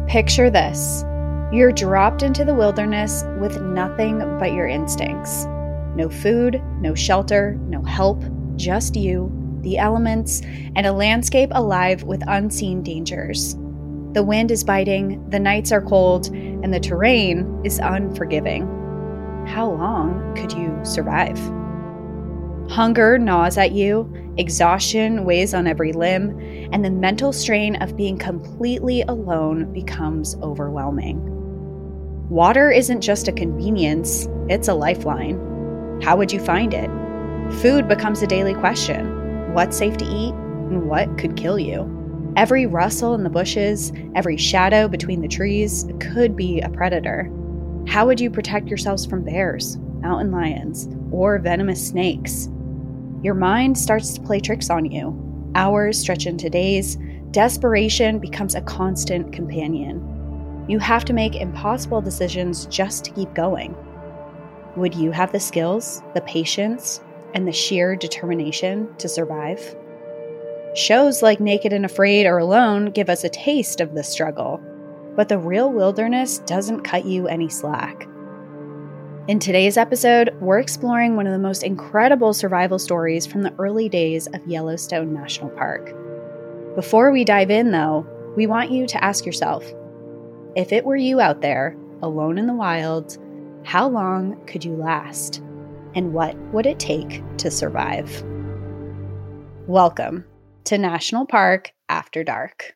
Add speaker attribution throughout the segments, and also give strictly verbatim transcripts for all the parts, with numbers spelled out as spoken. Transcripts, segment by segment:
Speaker 1: Picture this. You're dropped into the wilderness with nothing but your instincts. No food, no shelter, no help, just you, the elements, and a landscape alive with unseen dangers. The wind is biting, the nights are cold, and the terrain is unforgiving. How long could you survive? Hunger gnaws at you, exhaustion weighs on every limb, and the mental strain of being completely alone becomes overwhelming. Water isn't just a convenience, it's a lifeline. How would you find it? Food becomes a daily question. What's safe to eat, and what could kill you? Every rustle in the bushes, every shadow between the trees could be a predator. How would you protect yourselves from bears, mountain lions, or venomous snakes? Your mind starts to play tricks on you. Hours stretch into days. Desperation becomes a constant companion. You have to make impossible decisions just to keep going. Would you have the skills, the patience, and the sheer determination to survive? Shows like Naked and Afraid or Alone give us a taste of this struggle, but the real wilderness doesn't cut you any slack. In today's episode, we're exploring one of the most incredible survival stories from the early days of Yellowstone National Park. Before we dive in, though, we want you to ask yourself, if it were you out there, alone in the wild, how long could you last? And what would it take to survive? Welcome to National Park After Dark.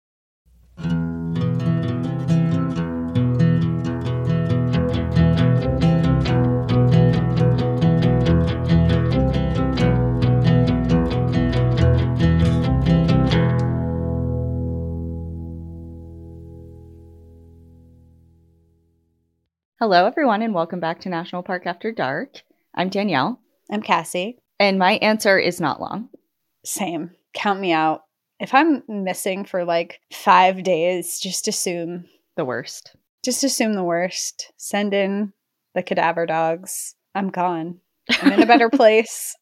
Speaker 2: Hello, everyone, and welcome back to National Park After Dark. I'm Danielle.
Speaker 1: I'm Cassie.
Speaker 2: And my answer is not long.
Speaker 1: Same. Count me out. If I'm missing for like five days, just assume
Speaker 2: The worst.
Speaker 1: Just assume the worst. Send in the cadaver dogs. I'm gone. I'm in a better place.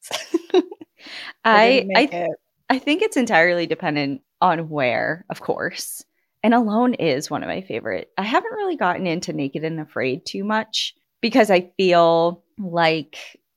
Speaker 2: I I,
Speaker 1: I,
Speaker 2: th- I think it's entirely dependent on where, of course. And Alone is one of my favorite. I haven't really gotten into Naked and Afraid too much because I feel like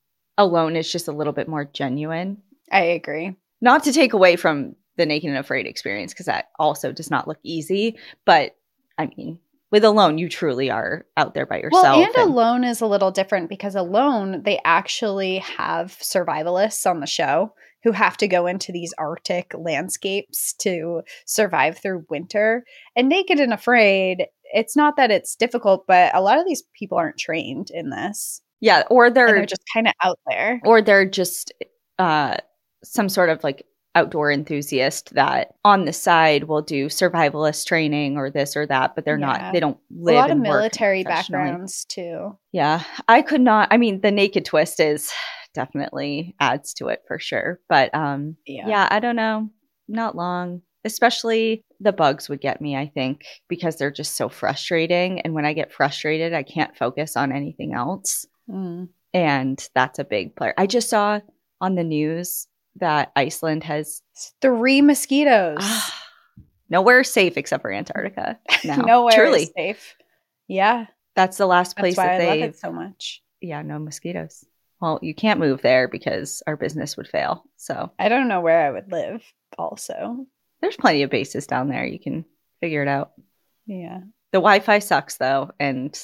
Speaker 2: Alone is just a little bit more genuine.
Speaker 1: I agree.
Speaker 2: Not to take away from the Naked and Afraid experience, because that also does not look easy. But I mean, with Alone, you truly are out there by yourself.
Speaker 1: Well, and,
Speaker 2: and
Speaker 1: Alone is a little different because Alone, they actually have survivalists on the show who have to go into these Arctic landscapes to survive through winter. And Naked and Afraid, it's not that it's difficult, but a lot of these people aren't trained in this.
Speaker 2: Yeah, or they're,
Speaker 1: and they're just kind of out there.
Speaker 2: Or they're just uh, some sort of like outdoor enthusiast that on the side will do survivalist training or this or that, but they're yeah. not, they don't live
Speaker 1: a lot
Speaker 2: and
Speaker 1: of military
Speaker 2: work
Speaker 1: backgrounds too.
Speaker 2: Yeah, I could not, I mean, the naked twist is definitely adds to it for sure. But um, yeah. yeah, I don't know, not long. Especially the bugs would get me, I think, because they're just so frustrating. And when I get frustrated, I can't focus on anything else.
Speaker 1: Mm.
Speaker 2: And that's a big player. I just saw on the news that Iceland has
Speaker 1: three mosquitoes.
Speaker 2: Ah, nowhere safe except for Antarctica. Now.
Speaker 1: Nowhere
Speaker 2: Truly.
Speaker 1: is safe. Yeah.
Speaker 2: That's the last place
Speaker 1: that's why
Speaker 2: that they
Speaker 1: I love it so much.
Speaker 2: Yeah, no mosquitoes. Well, you can't move there because our business would fail. So
Speaker 1: I don't know where I would live also.
Speaker 2: There's plenty of bases down there. You can figure it out.
Speaker 1: Yeah.
Speaker 2: The Wi-Fi sucks though, and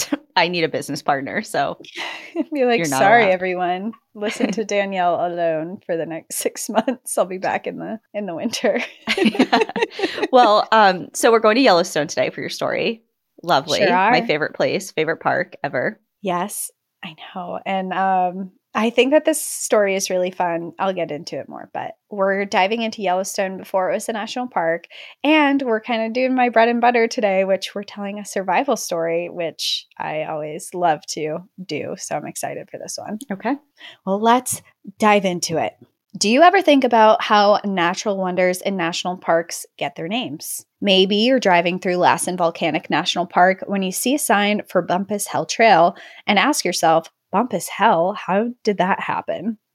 Speaker 2: I need a business partner. So
Speaker 1: be like, sorry, allowed. everyone. Listen to Danielle alone for the next six months. I'll be back in the in the winter.
Speaker 2: yeah. Well, um, so we're going to Yellowstone today for your story. Lovely.
Speaker 1: Sure are.
Speaker 2: My favorite place, favorite park ever.
Speaker 1: Yes, I know. And um, I think that this story is really fun. I'll get into it more, but we're diving into Yellowstone before it was a national park. And we're kind of doing my bread and butter today, which we're telling a survival story, which I always love to do. So I'm excited for this one.
Speaker 2: Okay.
Speaker 1: Well, let's dive into it. Do you ever think about how natural wonders in national parks get their names? Maybe you're driving through Lassen Volcanic National Park when you see a sign for Bumpass Hell Trail and ask yourself, Bumpass Hell, how did that happen?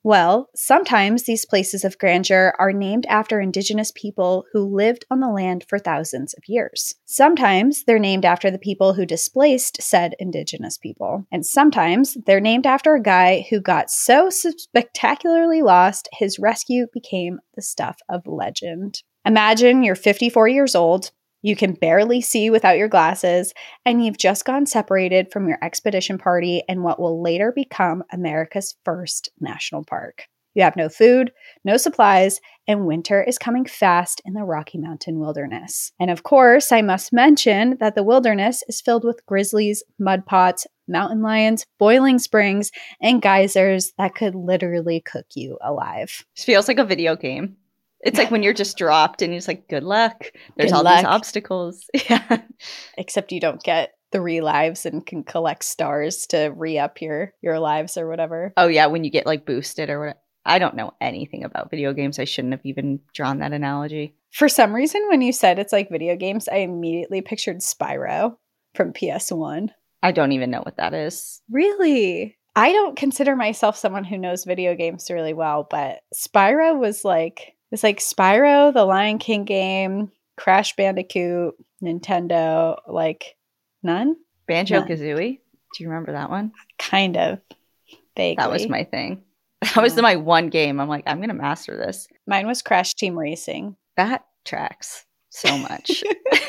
Speaker 1: Well, sometimes these places of grandeur are named after indigenous people who lived on the land for thousands of years. Sometimes they're named after the people who displaced said indigenous people. And sometimes they're named after a guy who got so spectacularly lost, his rescue became the stuff of legend. Imagine you're fifty-four years old. You can barely see without your glasses, and you've just gotten separated from your expedition party in what will later become America's first national park. You have no food, no supplies, and winter is coming fast in the Rocky Mountain wilderness. And of course, I must mention that the wilderness is filled with grizzlies, mud pots, mountain lions, boiling springs, and geysers that could literally cook you alive.
Speaker 2: It feels like a video game. It's like when you're just dropped and it's like, good luck. There's
Speaker 1: Good
Speaker 2: all
Speaker 1: luck.
Speaker 2: these obstacles. Yeah.
Speaker 1: Except you don't get three lives and can collect stars to re-up your, your lives or whatever.
Speaker 2: Oh, yeah. When you get like boosted or whatever. I don't know anything about video games. I shouldn't have even drawn that analogy.
Speaker 1: For some reason, when you said it's like video games, I immediately pictured Spyro from P S one.
Speaker 2: I don't even know what that is.
Speaker 1: Really? I don't consider myself someone who knows video games really well, but Spyro was like... It's like Spyro, the Lion King game, Crash Bandicoot, Nintendo, like none?
Speaker 2: Banjo-Kazooie? Do you remember that one?
Speaker 1: Kind of. Vaguely.
Speaker 2: That was my thing. That was my one game. I'm like, I'm going to master this.
Speaker 1: Mine was Crash Team Racing.
Speaker 2: That tracks so much.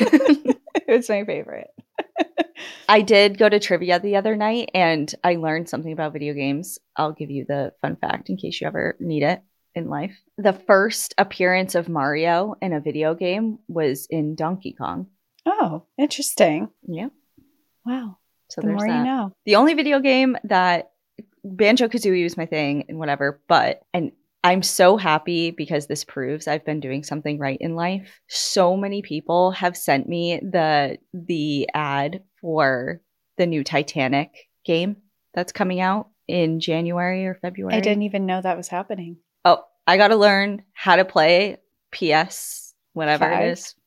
Speaker 1: It was my favorite.
Speaker 2: I did go to trivia the other night and I learned something about video games. I'll give you the fun fact in case you ever need it in life. The first appearance of Mario in a video game was in Donkey Kong.
Speaker 1: Oh, interesting.
Speaker 2: Yeah.
Speaker 1: Wow.
Speaker 2: So
Speaker 1: the
Speaker 2: there's
Speaker 1: more
Speaker 2: that.
Speaker 1: you know.
Speaker 2: The only video game that Banjo-Kazooie was my thing and whatever, but and I'm so happy because this proves I've been doing something right in life. So many people have sent me the the ad for the new Titanic game that's coming out in January or February.
Speaker 1: I didn't even know that was happening.
Speaker 2: Oh, I got to learn how to play P S, whatever
Speaker 1: Five?
Speaker 2: it is.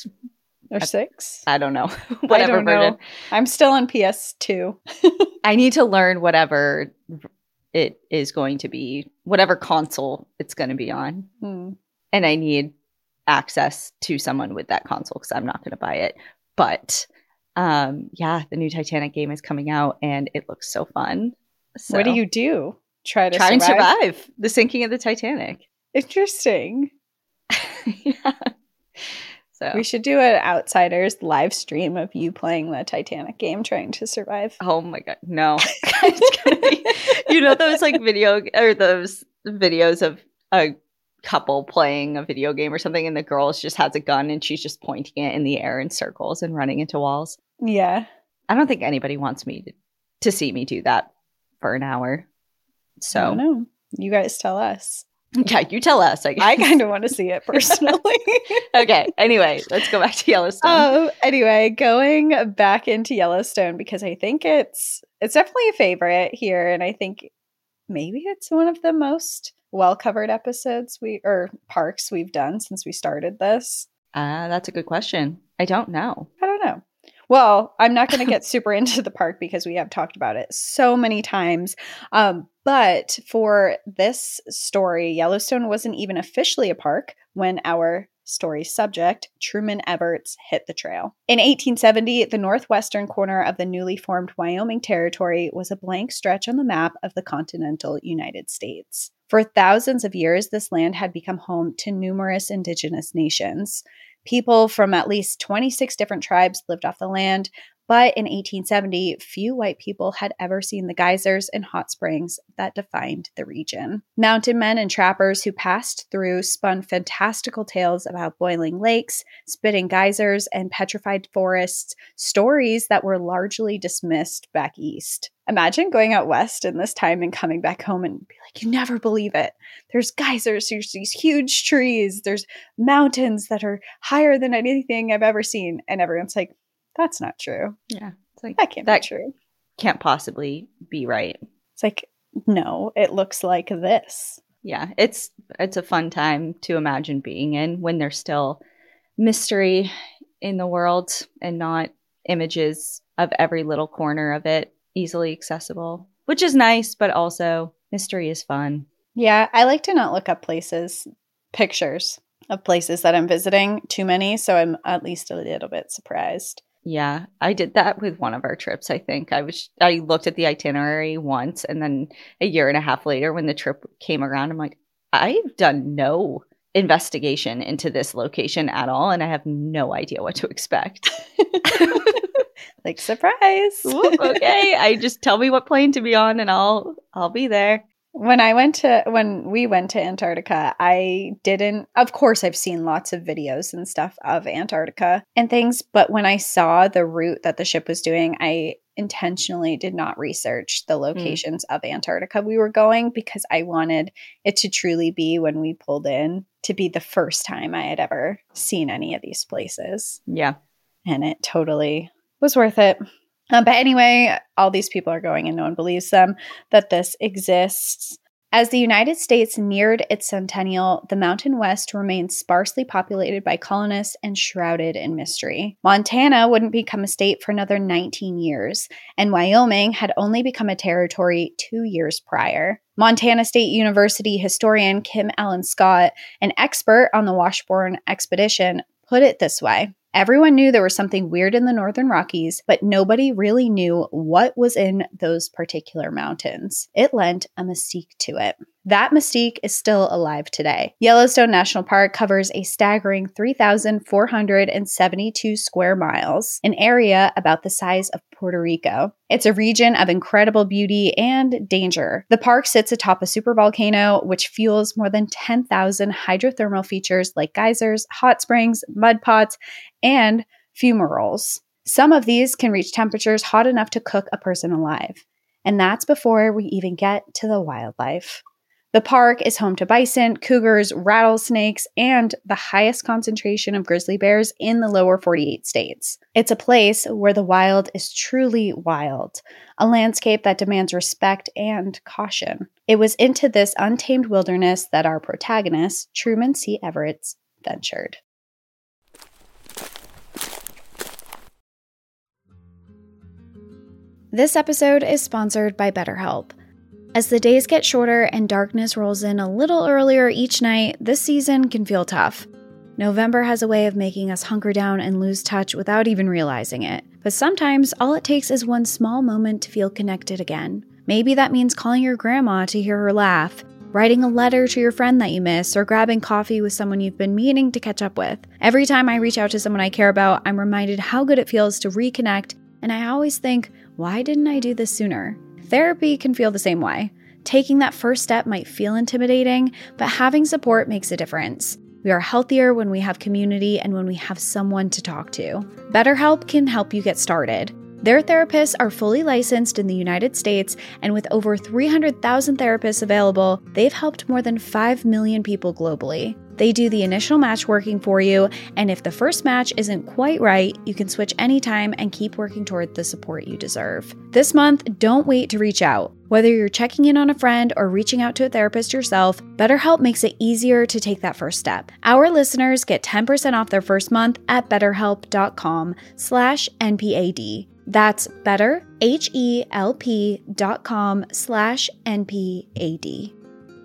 Speaker 1: Or six?
Speaker 2: I don't know. Whatever
Speaker 1: I don't
Speaker 2: version.
Speaker 1: know. I'm still on P S two.
Speaker 2: I need to learn whatever it is going to be, whatever console it's going to be on.
Speaker 1: Hmm.
Speaker 2: And I need access to someone with that console because I'm not going to buy it. But um, yeah, the new Titanic game is coming out and it looks so fun. So,
Speaker 1: what do you do? Try to
Speaker 2: try
Speaker 1: survive?
Speaker 2: and survive the sinking of the Titanic.
Speaker 1: Interesting.
Speaker 2: Yeah. So
Speaker 1: we should do an Outsiders live stream of you playing the Titanic game trying to survive.
Speaker 2: Oh my god, no. It's gonna be, you know those like video or those videos of a couple playing a video game or something and the girl just has a gun and she's just pointing it in the air in circles and running into walls.
Speaker 1: Yeah.
Speaker 2: I don't think anybody wants me to, to see me do that for an hour. So
Speaker 1: I don't know. You guys tell us.
Speaker 2: Yeah, you tell us. I,
Speaker 1: I kind of want to see it personally.
Speaker 2: Okay. Anyway, let's go back to Yellowstone.
Speaker 1: Oh, anyway, going back into Yellowstone because I think it's it's definitely a favorite here, and I think maybe it's one of the most well covered episodes we or parks we've done since we started this.
Speaker 2: Ah, uh, that's a good question. I don't know.
Speaker 1: I don't know. Well, I'm not going to get super into the park because we have talked about it so many times. Um, but for this story, Yellowstone wasn't even officially a park when our story's subject, Truman Everts, hit the trail. In eighteen seventy, the northwestern corner of the newly formed Wyoming Territory was a blank stretch on the map of the continental United States. For thousands of years, this land had become home to numerous indigenous nations. People from at least twenty-six different tribes lived off the land, but in eighteen seventy, few white people had ever seen the geysers and hot springs that defined the region. Mountain men and trappers who passed through spun fantastical tales about boiling lakes, spitting geysers, and petrified forests, stories that were largely dismissed back east. Imagine going out west in this time and coming back home and be like, you never believe it. There's geysers, there's these huge trees, there's mountains that are higher than anything I've ever seen. And everyone's like, that's not true.
Speaker 2: Yeah. It's like
Speaker 1: that can't
Speaker 2: that
Speaker 1: be true.
Speaker 2: Can't possibly be right.
Speaker 1: It's like, no, it looks like this.
Speaker 2: Yeah. It's it's a fun time to imagine being in when there's still mystery in the world and not images of every little corner of it easily accessible, which is nice, but also mystery is fun.
Speaker 1: Yeah, I like to not look up places, pictures of places that I'm visiting too many, so I'm at least a little bit surprised.
Speaker 2: Yeah, I did that with one of our trips, I think. I was I looked at the itinerary once, and then a year and a half later when the trip came around, I'm like, I've done no investigation into this location at all, and I have no idea what to expect.
Speaker 1: Like, surprise.
Speaker 2: Ooh, okay, I just tell me what plane to be on and I'll I'll be there.
Speaker 1: When I went to, when we went to Antarctica, I didn't, of course, I've seen lots of videos and stuff of Antarctica and things, but when I saw the route that the ship was doing, I intentionally did not research the locations mm. of Antarctica we were going because I wanted it to truly be, when we pulled in, to be the first time I had ever seen any of these places.
Speaker 2: Yeah.
Speaker 1: And it totally was worth it. Um, but anyway, all these people are going and no one believes them that this exists. As the United States neared its centennial, the Mountain West remained sparsely populated by colonists and shrouded in mystery. Montana wouldn't become a state for another nineteen years, and Wyoming had only become a territory two years prior. Montana State University historian Kim Allen Scott, an expert on the Washburn expedition, put it this way. Everyone knew there was something weird in the Northern Rockies, but nobody really knew what was in those particular mountains. It lent a mystique to it. That mystique is still alive today. Yellowstone National Park covers a staggering three thousand four hundred seventy-two square miles, an area about the size of Puerto Rico. It's a region of incredible beauty and danger. The park sits atop a supervolcano, which fuels more than ten thousand hydrothermal features like geysers, hot springs, mud pots, and fumaroles. Some of these can reach temperatures hot enough to cook a person alive. And that's before we even get to the wildlife. The park is home to bison, cougars, rattlesnakes, and the highest concentration of grizzly bears in the lower forty-eight states. It's a place where the wild is truly wild, a landscape that demands respect and caution. It was into this untamed wilderness that our protagonist, Truman C. Everett, ventured. This episode is sponsored by BetterHelp. As the days get shorter and darkness rolls in a little earlier each night, this season can feel tough. November has a way of making us hunker down and lose touch without even realizing it. But sometimes all it takes is one small moment to feel connected again. Maybe that means calling your grandma to hear her laugh, writing a letter to your friend that you miss, or grabbing coffee with someone you've been meaning to catch up with. Every time I reach out to someone I care about, I'm reminded how good it feels to reconnect, and I always think, why didn't I do this sooner? Therapy can feel the same way. Taking that first step might feel intimidating, but having support makes a difference. We are healthier when we have community and when we have someone to talk to. BetterHelp can help you get started. Their therapists are fully licensed in the United States, and with over three hundred thousand therapists available, they've helped more than five million people globally. They do the initial match working for you, and if the first match isn't quite right, you can switch anytime and keep working toward the support you deserve. This month, don't wait to reach out. Whether you're checking in on a friend or reaching out to a therapist yourself, BetterHelp makes it easier to take that first step. Our listeners get ten percent off their first month at betterhelp.com slash NPAD. That's better, H-E-L-P dot com slash N-P-A-D.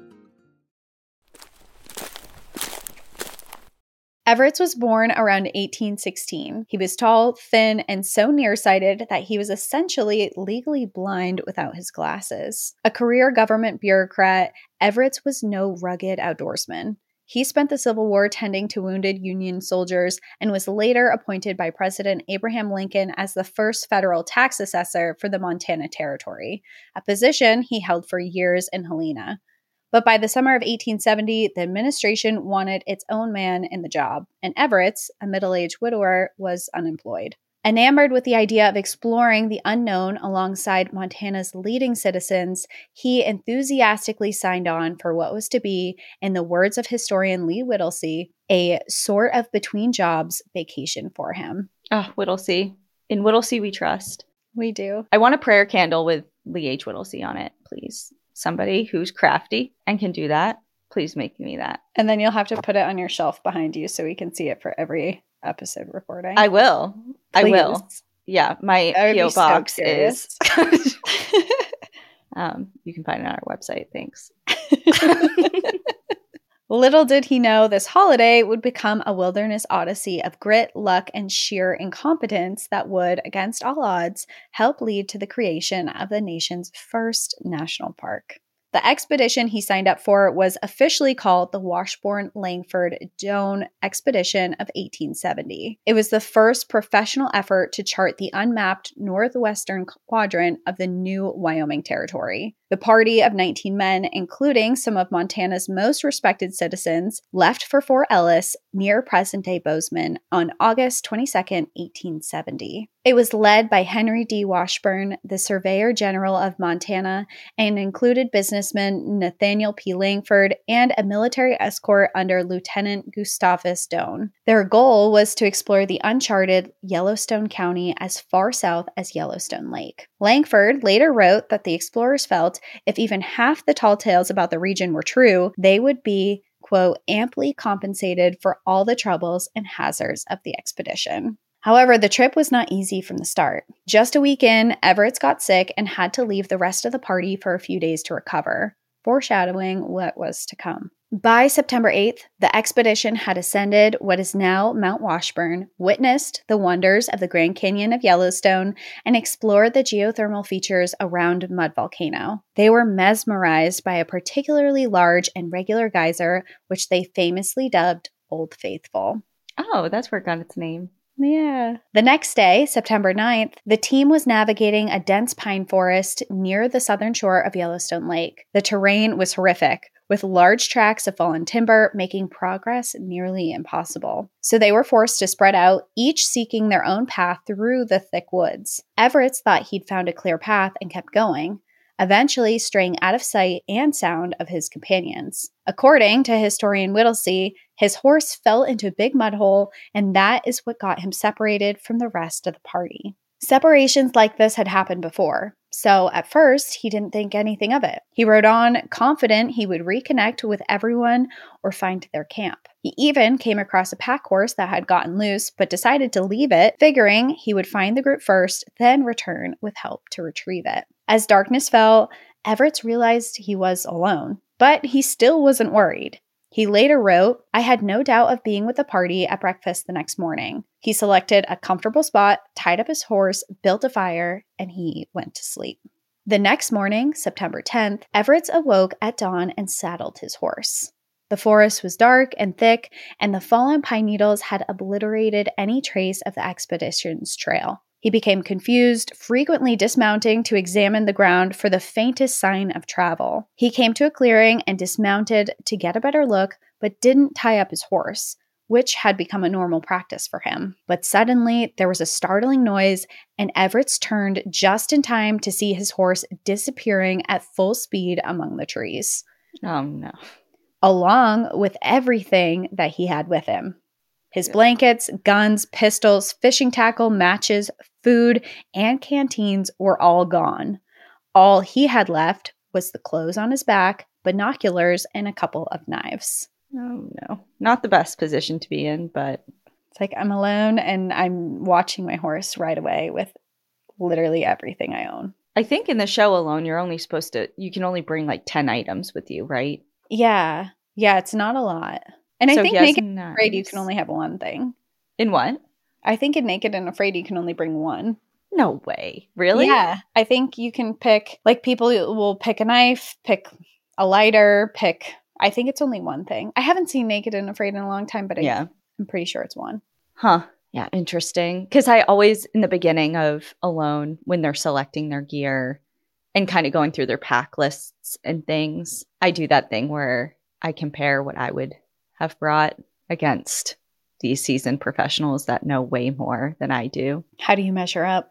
Speaker 1: Everett was born around eighteen sixteen. He was tall, thin, and so nearsighted that he was essentially legally blind without his glasses. A career government bureaucrat, Everett was no rugged outdoorsman. He spent the Civil War tending to wounded Union soldiers and was later appointed by President Abraham Lincoln as the first federal tax assessor for the Montana Territory, a position he held for years in Helena. But by the summer of eighteen seventy, the administration wanted its own man in the job, and Everett, a middle-aged widower, was unemployed. Enamored with the idea of exploring the unknown alongside Montana's leading citizens, he enthusiastically signed on for what was to be, in the words of historian Lee Whittlesey, a sort of between-jobs vacation for him.
Speaker 2: Oh, Whittlesey. In Whittlesey we trust.
Speaker 1: We do.
Speaker 2: I want a prayer candle with Lee H. Whittlesey on it, please. Somebody who's crafty and can do that, please make me that.
Speaker 1: And then you'll have to put it on your shelf behind you so we can see it for every episode recording.
Speaker 2: I will. Please. I will. Yeah, my P O box so is. um, you can find it on our website. Thanks.
Speaker 1: Little did he know this holiday would become a wilderness odyssey of grit, luck, and sheer incompetence that would, against all odds, help lead to the creation of the nation's first national park. The expedition he signed up for was officially called the Washburn-Langford-Doane Expedition of eighteen seventy. It was the first professional effort to chart the unmapped northwestern quadrant of the new Wyoming Territory. The party of nineteen men, including some of Montana's most respected citizens, left for Fort Ellis near present-day Bozeman on August twenty-second, eighteen seventy. It was led by Henry D. Washburn, the Surveyor General of Montana, and included businessman Nathaniel P. Langford and a military escort under Lieutenant Gustavus Doane. Their goal was to explore the uncharted Yellowstone County as far south as Yellowstone Lake. Langford later wrote that the explorers felt if even half the tall tales about the region were true, they would be, quote, amply compensated for all the troubles and hazards of the expedition. However, the trip was not easy from the start. Just a week in, Everett got sick and had to leave the rest of the party for a few days to recover, foreshadowing what was to come. By September eighth, the expedition had ascended what is now Mount Washburn, witnessed the wonders of the Grand Canyon of Yellowstone, and explored the geothermal features around Mud Volcano. They were mesmerized by a particularly large and regular geyser, which they famously dubbed Old Faithful.
Speaker 2: Oh, that's where it got its name.
Speaker 1: Yeah. The next day, September ninth, the team was navigating a dense pine forest near the southern shore of Yellowstone Lake. The terrain was horrific, with large tracts of fallen timber making progress nearly impossible. So they were forced to spread out, each seeking their own path through the thick woods. Everett thought he'd found a clear path and kept going, eventually straying out of sight and sound of his companions. According to historian Whittlesey, his horse fell into a big mud hole, and that is what got him separated from the rest of the party. Separations like this had happened before, so at first he didn't think anything of it. He rode on, confident he would reconnect with everyone or find their camp. He even came across a pack horse that had gotten loose, but decided to leave it, figuring he would find the group first, then return with help to retrieve it. As darkness fell, Everett realized he was alone, but he still wasn't worried. He later wrote, "I had no doubt of being with the party at breakfast the next morning." He selected a comfortable spot, tied up his horse, built a fire, and he went to sleep. The next morning, September tenth, Everett awoke at dawn and saddled his horse. The forest was dark and thick, and the fallen pine needles had obliterated any trace of the expedition's trail. He became confused, frequently dismounting to examine the ground for the faintest sign of travel. He came to a clearing and dismounted to get a better look, but didn't tie up his horse, which had become a normal practice for him. But suddenly, there was a startling noise, and Everett turned just in time to see his horse disappearing at full speed among the trees.
Speaker 2: Oh, no.
Speaker 1: Along with everything that he had with him. His blankets, guns, pistols, fishing tackle, matches, food, and canteens were all gone. All he had left was the clothes on his back, binoculars, and a couple of knives.
Speaker 2: Oh, no. Not the best position to be in, but...
Speaker 1: It's like I'm alone and I'm watching my horse ride away with literally everything I own.
Speaker 2: I think in the show alone, you're only supposed to... You can only bring like ten items with you, right?
Speaker 1: Yeah. Yeah, it's not a lot. And
Speaker 2: so
Speaker 1: I think Naked and Afraid you can only have one thing.
Speaker 2: In what?
Speaker 1: I think in Naked and Afraid you can only bring one.
Speaker 2: No way. Really?
Speaker 1: Yeah. I think you can pick, like people will pick a knife, pick a lighter, pick, I think it's only one thing. I haven't seen Naked and Afraid in a long time, but I, yeah. I'm pretty sure it's one.
Speaker 2: Huh. Yeah, interesting. Because I always, in the beginning of Alone, when they're selecting their gear and kind of going through their pack lists and things, I do that thing where I compare what I would have brought against these seasoned professionals that know way more than I do.
Speaker 1: How do you measure up?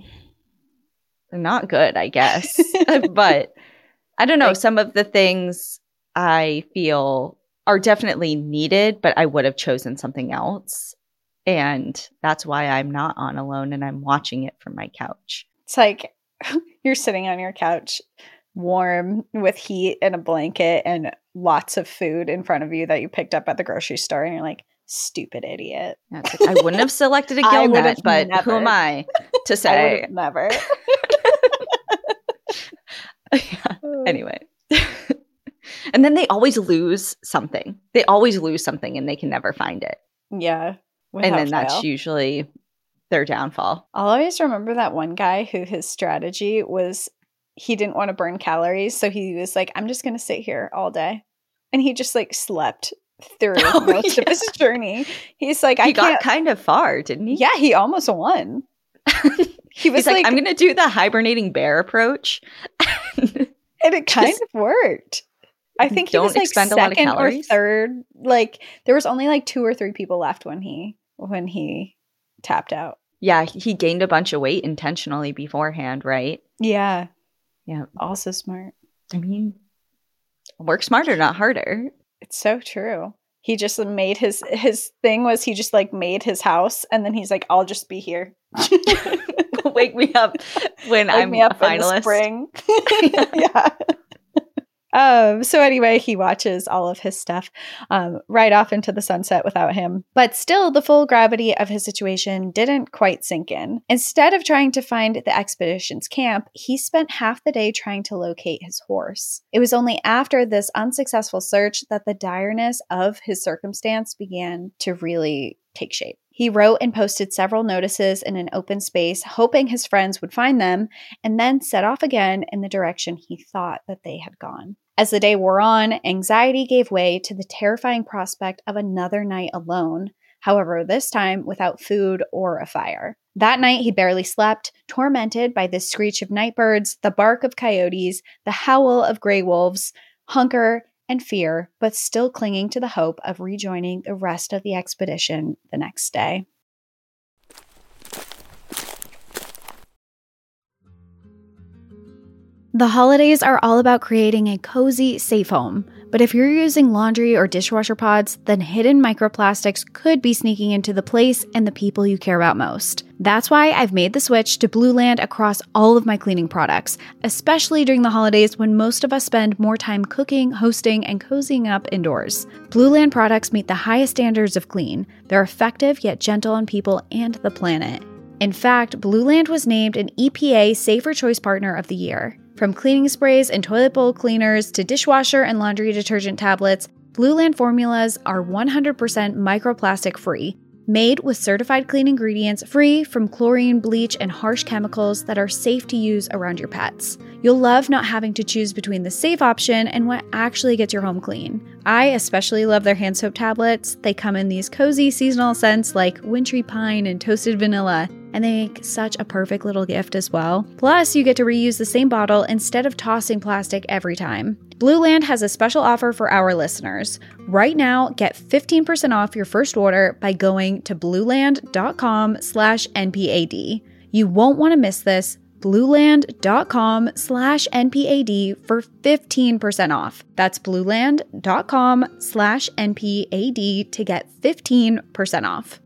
Speaker 2: They're not good, I guess. But I don't know. Like, some of the things I feel are definitely needed, but I would have chosen something else. And that's why I'm not on Alone and I'm watching it from my couch.
Speaker 1: It's like you're sitting on your couch, warm with heat and a blanket and lots of food in front of you that you picked up at the grocery store, and you're like, stupid idiot.
Speaker 2: Like, I wouldn't have selected a gill net, but never. Who am I to say?
Speaker 1: I never.
Speaker 2: Yeah. Anyway. And then they always lose something. They always lose something and they can never find it.
Speaker 1: Yeah.
Speaker 2: And then fail. That's usually their downfall.
Speaker 1: I'll always remember that one guy who his strategy was he didn't want to burn calories. So he was like, I'm just going to sit here all day. And he just like slept through oh, most yeah. of his journey. He's like, I
Speaker 2: he
Speaker 1: can't.
Speaker 2: got kind of far, didn't he?
Speaker 1: Yeah, he almost won.
Speaker 2: He was like, like, I'm going to do the hibernating bear approach.
Speaker 1: And it kind just, of worked. I think he was like second or third. Like there was only like two or three people left when he when he tapped out.
Speaker 2: Yeah, he gained a bunch of weight intentionally beforehand, right?
Speaker 1: Yeah.
Speaker 2: Yeah.
Speaker 1: Also smart.
Speaker 2: I mean, work smarter, not harder.
Speaker 1: It's so true. He just made his his thing was he just like made his house and then he's like, I'll just be here.
Speaker 2: Wake me up when Wake I'm me up a finalist.
Speaker 1: In the spring. Yeah. Um, so anyway, he watches all of his stuff um, right off into the sunset without him. But still, the full gravity of his situation didn't quite sink in. Instead of trying to find the expedition's camp, he spent half the day trying to locate his horse. It was only after this unsuccessful search that the direness of his circumstance began to really take shape. He wrote and posted several notices in an open space, hoping his friends would find them, and then set off again in the direction he thought that they had gone. As the day wore on, anxiety gave way to the terrifying prospect of another night alone, however, this time without food or a fire. That night, he barely slept, tormented by the screech of night birds, the bark of coyotes, the howl of gray wolves, hunger, and fear, but still clinging to the hope of rejoining the rest of the expedition the next day. The holidays are all about creating a cozy, safe home. But if you're using laundry or dishwasher pods, then hidden microplastics could be sneaking into the place and the people you care about most. That's why I've made the switch to Blueland across all of my cleaning products, especially during the holidays when most of us spend more time cooking, hosting, and cozying up indoors. Blueland products meet the highest standards of clean. They're effective yet gentle on people and the planet. In fact, Blueland was named an E P A Safer Choice Partner of the Year. From cleaning sprays and toilet bowl cleaners to dishwasher and laundry detergent tablets, Blueland formulas are one hundred percent microplastic free, made with certified clean ingredients free from chlorine, bleach, and harsh chemicals that are safe to use around your pets. You'll love not having to choose between the safe option and what actually gets your home clean. I especially love their hand soap tablets. They come in these cozy seasonal scents like wintry pine and toasted vanilla, and they make such a perfect little gift as well. Plus, you get to reuse the same bottle instead of tossing plastic every time. Blueland has a special offer for our listeners. Right now, get fifteen percent off your first order by going to blueland.com slash NPAD. You won't want to miss this. Blueland.com slash NPAD for fifteen percent off. That's blueland.com slash NPAD to get fifteen percent off.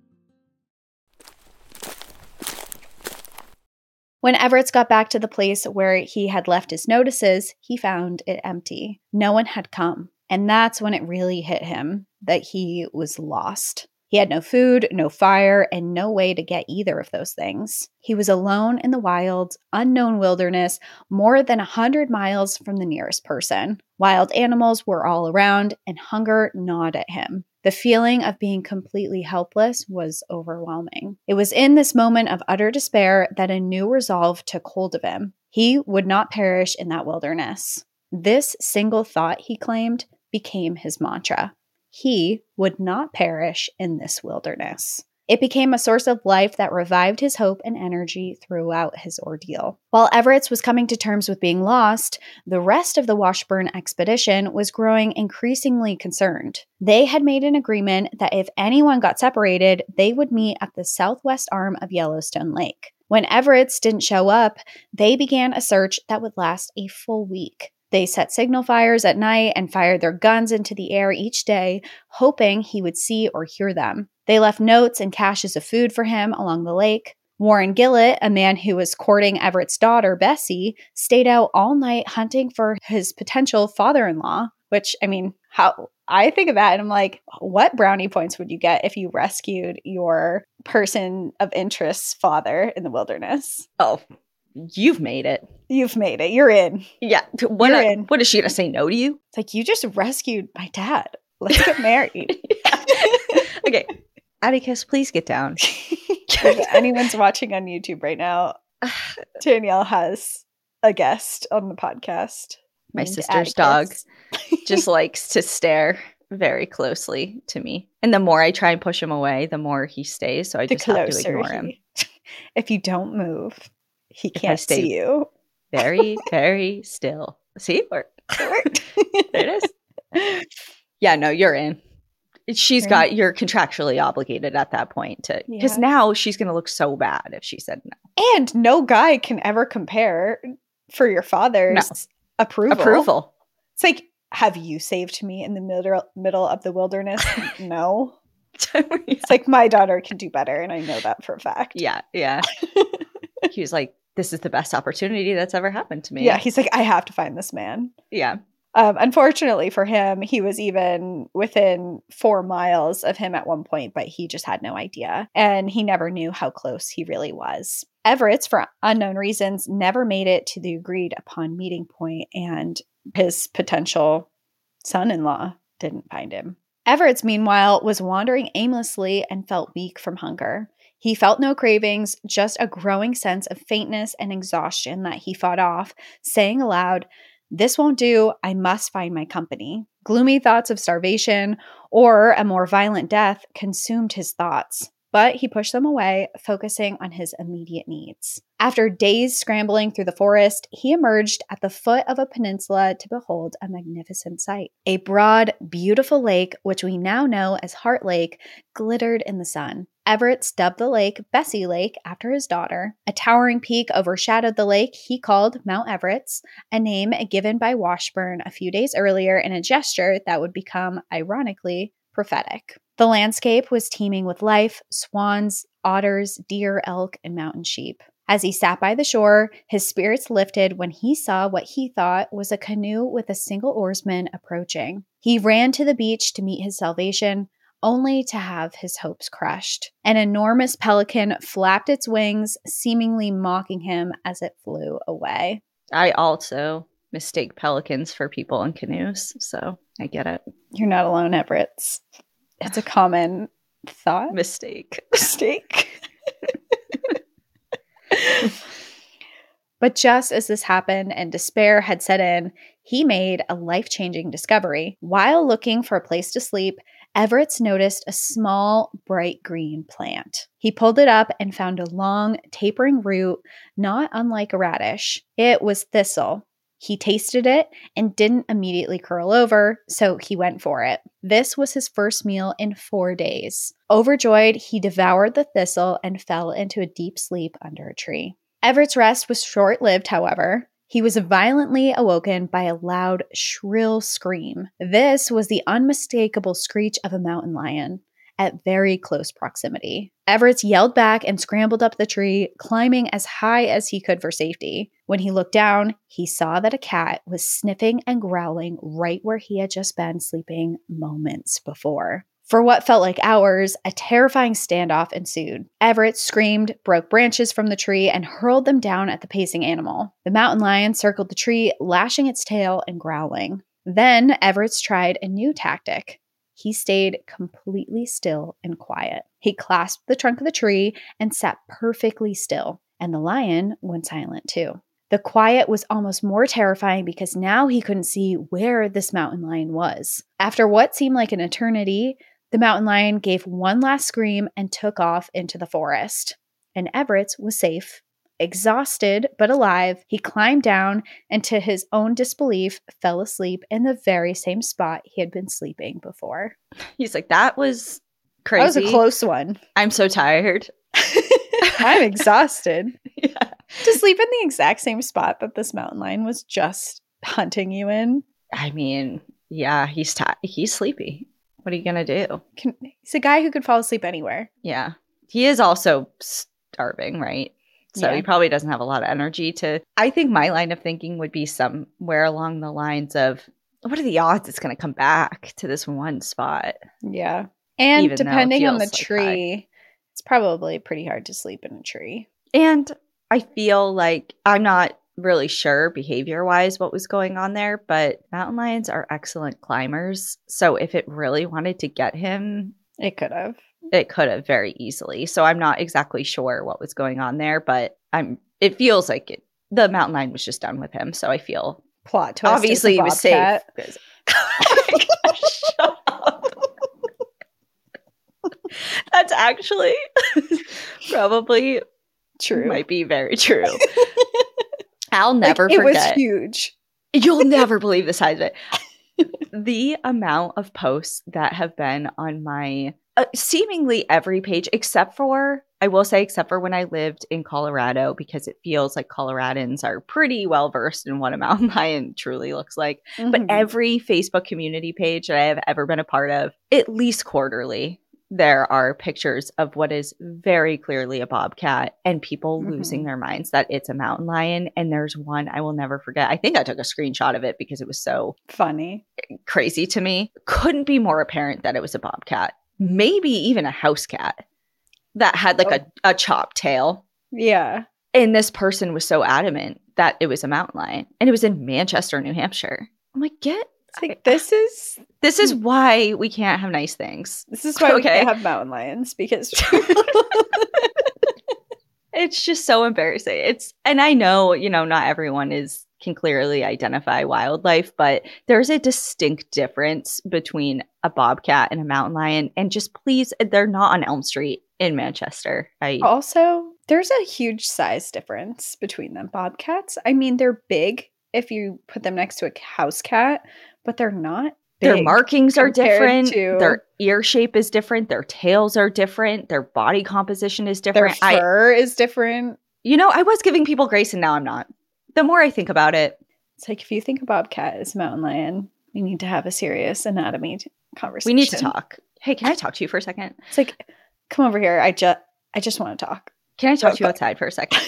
Speaker 1: When Everett got back to the place where he had left his notices, he found it empty. No one had come. And that's when it really hit him that he was lost. He had no food, no fire, and no way to get either of those things. He was alone in the wild, unknown wilderness, more than a hundred miles from the nearest person. Wild animals were all around, and hunger gnawed at him. The feeling of being completely helpless was overwhelming. It was in this moment of utter despair that a new resolve took hold of him. He would not perish in that wilderness. This single thought, he claimed, became his mantra. He would not perish in this wilderness. It became a source of life that revived his hope and energy throughout his ordeal. While Everett was coming to terms with being lost, the rest of the Washburn expedition was growing increasingly concerned. They had made an agreement that if anyone got separated, they would meet at the southwest arm of Yellowstone Lake. When Everett didn't show up, they began a search that would last a full week. They set signal fires at night and fired their guns into the air each day, hoping he would see or hear them. They left notes and caches of food for him along the lake. Warren Gillett, a man who was courting Everett's daughter, Bessie, stayed out all night hunting for his potential father-in-law, which, I mean, how I think of that and I'm like, what brownie points would you get if you rescued your person of interest's father in the wilderness?
Speaker 2: Oh, you've made it.
Speaker 1: You've made it. You're in.
Speaker 2: Yeah. What,
Speaker 1: You're
Speaker 2: a,
Speaker 1: in.
Speaker 2: What is she going to say no to you?
Speaker 1: It's like, you just rescued my dad. Let's get married.
Speaker 2: Okay. Atticus, please get down.
Speaker 1: If anyone's watching on YouTube right now, Danielle has a guest on the podcast.
Speaker 2: My sister's Atticus. Dog just likes to stare very closely to me. And the more I try and push him away, the more he stays. So I
Speaker 1: the
Speaker 2: just have to ignore
Speaker 1: he,
Speaker 2: him.
Speaker 1: If you don't move, he
Speaker 2: if
Speaker 1: can't see you.
Speaker 2: Very, very still. See? It worked. It worked. There it is. Yeah, no, you're in. She's right. got, you're contractually obligated at that point to, because yeah. now she's going to look so bad if she said no.
Speaker 1: And no guy can ever compare for your father's no. approval.
Speaker 2: Approval.
Speaker 1: It's like, have you saved me in the middle, middle of the wilderness? No. Yeah. It's like, my daughter can do better. And I know that for a fact.
Speaker 2: Yeah. Yeah. He was like, this is the best opportunity that's ever happened to me.
Speaker 1: Yeah. He's like, I have to find this man.
Speaker 2: Yeah.
Speaker 1: Um, unfortunately for him, he was even within four miles of him at one point, but he just had no idea. And he never knew how close he really was. Everett's, for unknown reasons, never made it to the agreed upon meeting point, and his potential son-in-law didn't find him. Everett's, meanwhile, was wandering aimlessly and felt weak from hunger. He felt no cravings, just a growing sense of faintness and exhaustion that he fought off, saying aloud, "This won't do. I must find my company." Gloomy thoughts of starvation or a more violent death consumed his thoughts, but he pushed them away, focusing on his immediate needs. After days scrambling through the forest, he emerged at the foot of a peninsula to behold a magnificent sight. A broad, beautiful lake, which we now know as Heart Lake, glittered in the sun. Everett dubbed the lake Bessie Lake after his daughter. A towering peak overshadowed the lake he called Mount Everett, a name given by Washburn a few days earlier in a gesture that would become, ironically, prophetic. The landscape was teeming with life: swans, otters, deer, elk, and mountain sheep. As he sat by the shore, his spirits lifted when he saw what he thought was a canoe with a single oarsman approaching. He ran to the beach to meet his salvation, only to have his hopes crushed. An enormous pelican flapped its wings, seemingly mocking him as it flew away.
Speaker 2: I also mistake pelicans for people in canoes, so I get it.
Speaker 1: You're not alone, Everett. It's a common thought.
Speaker 2: Mistake.
Speaker 1: Mistake. But just as this happened and despair had set in, he made a life-changing discovery. While looking for a place to sleep, Everett noticed a small, bright green plant. He pulled it up and found a long, tapering root, not unlike a radish. It was thistle. He tasted it and didn't immediately curl over, so he went for it. This was his first meal in four days. Overjoyed, he devoured the thistle and fell into a deep sleep under a tree. Everett's rest was short-lived, however. He was violently awoken by a loud, shrill scream. This was the unmistakable screech of a mountain lion at very close proximity. Everett yelled back and scrambled up the tree, climbing as high as he could for safety. When he looked down, he saw that a cat was sniffing and growling right where he had just been sleeping moments before. For what felt like hours, a terrifying standoff ensued. Everett screamed, broke branches from the tree, and hurled them down at the pacing animal. The mountain lion circled the tree, lashing its tail and growling. Then Everett tried a new tactic. He stayed completely still and quiet. He clasped the trunk of the tree and sat perfectly still, and the lion went silent too. The quiet was almost more terrifying because now he couldn't see where this mountain lion was. After what seemed like an eternity, the mountain lion gave one last scream and took off into the forest. And Everett was safe. Exhausted but alive, he climbed down and, to his own disbelief, fell asleep in the very same spot he had been sleeping before.
Speaker 2: He's like, that was crazy.
Speaker 1: That was a close one.
Speaker 2: I'm so tired.
Speaker 1: I'm exhausted.
Speaker 2: Yeah.
Speaker 1: To sleep in the exact same spot that this mountain lion was just hunting you in.
Speaker 2: I mean, yeah, he's t- he's sleepy. What are you going to do?
Speaker 1: Can, he's a guy who could fall asleep anywhere.
Speaker 2: Yeah. He is also starving, right? So yeah. He probably doesn't have a lot of energy to... I think my line of thinking would be somewhere along the lines of, what are the odds it's going to come back to this one spot?
Speaker 1: Yeah. And
Speaker 2: Even
Speaker 1: depending on the
Speaker 2: like
Speaker 1: tree, high. It's probably pretty hard to sleep in a tree.
Speaker 2: And I feel like I'm not really sure behavior-wise what was going on there, but mountain lions are excellent climbers. So if it really wanted to get him,
Speaker 1: it could have.
Speaker 2: It could have very easily. So I'm not exactly sure what was going on there, but I'm. It feels like it, the mountain lion was just done with him. So I feel
Speaker 1: plot twist.
Speaker 2: Obviously, he was safe. Shut up. That's actually probably
Speaker 1: true.
Speaker 2: Might be very true. I'll never
Speaker 1: like, it
Speaker 2: forget.
Speaker 1: It was huge.
Speaker 2: You'll never believe the size of it. The amount of posts that have been on my uh, seemingly every page, except for, I will say, except for when I lived in Colorado, because it feels like Coloradans are pretty well versed in what a mountain lion truly looks like. Mm-hmm. But every Facebook community page that I have ever been a part of, at least quarterly, there are pictures of what is very clearly a bobcat and people mm-hmm. losing their minds that it's a mountain lion. And there's one I will never forget. I think I took a screenshot of it because it was so
Speaker 1: funny,
Speaker 2: crazy to me. Couldn't be more apparent that it was a bobcat, maybe even a house cat that had like oh. a, a chopped tail.
Speaker 1: Yeah.
Speaker 2: And this person was so adamant that it was a mountain lion. And it was in Manchester, New Hampshire. I'm like, get
Speaker 1: like this is
Speaker 2: this is why we can't have nice things.
Speaker 1: This is why okay. we can't have mountain lions, because
Speaker 2: it's just so embarrassing. It's and I know, you know, not everyone is can clearly identify wildlife, but there's a distinct difference between a bobcat and a mountain lion. And just please, they're not on Elm Street in Manchester. I
Speaker 1: also there's a huge size difference between them. Bobcats, I mean, they're big if you put them next to a house cat, but they're not big.
Speaker 2: Their markings are different.
Speaker 1: To...
Speaker 2: Their ear shape is different. Their tails are different. Their body composition is different.
Speaker 1: Their fur I, is different.
Speaker 2: You know, I was giving people grace and now I'm not. The more I think about it.
Speaker 1: It's like if you think a bobcat is a mountain lion, we need to have a serious anatomy conversation.
Speaker 2: We need to talk. Hey, can I talk to you for a second?
Speaker 1: It's like, come over here. I just I just want to talk.
Speaker 2: Can I talk to you outside for a second?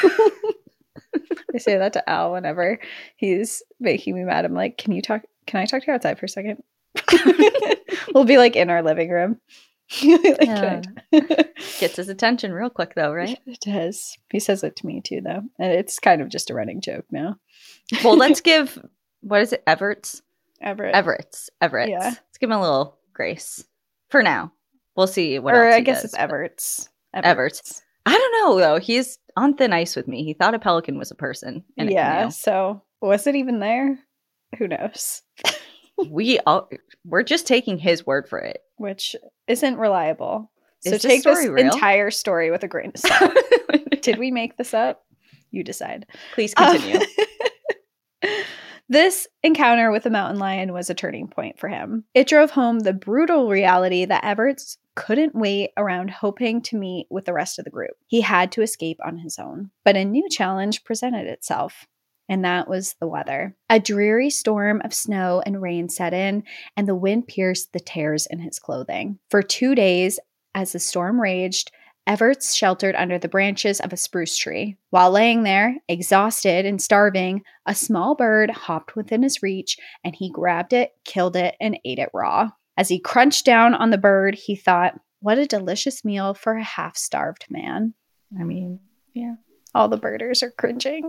Speaker 1: I say that to Al whenever he's making me mad. I'm like, can you talk? Can I talk to you outside for a second? We'll be like in our living room. like,
Speaker 2: yeah. Gets his attention real quick though, right?
Speaker 1: It does. He says it to me too though. And it's kind of just a running joke now.
Speaker 2: Well, let's give, what is it? Everett's?
Speaker 1: Everett.
Speaker 2: Everett's. Everett's.
Speaker 1: Yeah.
Speaker 2: Let's give him a little grace for now. We'll see what
Speaker 1: or
Speaker 2: else
Speaker 1: I
Speaker 2: he
Speaker 1: guess
Speaker 2: does,
Speaker 1: it's Everett's.
Speaker 2: Everett's. Everett's. I don't know though. He's on thin ice with me. He thought a pelican was a person. In
Speaker 1: yeah.
Speaker 2: A canoe.
Speaker 1: So was it even there? Who knows?
Speaker 2: we all, we're just taking his word for it.
Speaker 1: Which isn't reliable. So
Speaker 2: Is
Speaker 1: take
Speaker 2: this,
Speaker 1: this
Speaker 2: real?
Speaker 1: entire story with a grain of salt. Did we make this up? You decide.
Speaker 2: Please continue.
Speaker 1: Um, this encounter with the mountain lion was a turning point for him. It drove home the brutal reality that Everett's couldn't wait around hoping to meet with the rest of the group. He had to escape on his own. But a new challenge presented itself. And that was the weather. A dreary storm of snow and rain set in, and the wind pierced the tears in his clothing. For two days, as the storm raged, Everett's sheltered under the branches of a spruce tree. While laying there, exhausted and starving, a small bird hopped within his reach, and he grabbed it, killed it, and ate it raw. As he crunched down on the bird, he thought, what a delicious meal for a half-starved man.
Speaker 2: I mean, yeah.
Speaker 1: All the birders are cringing.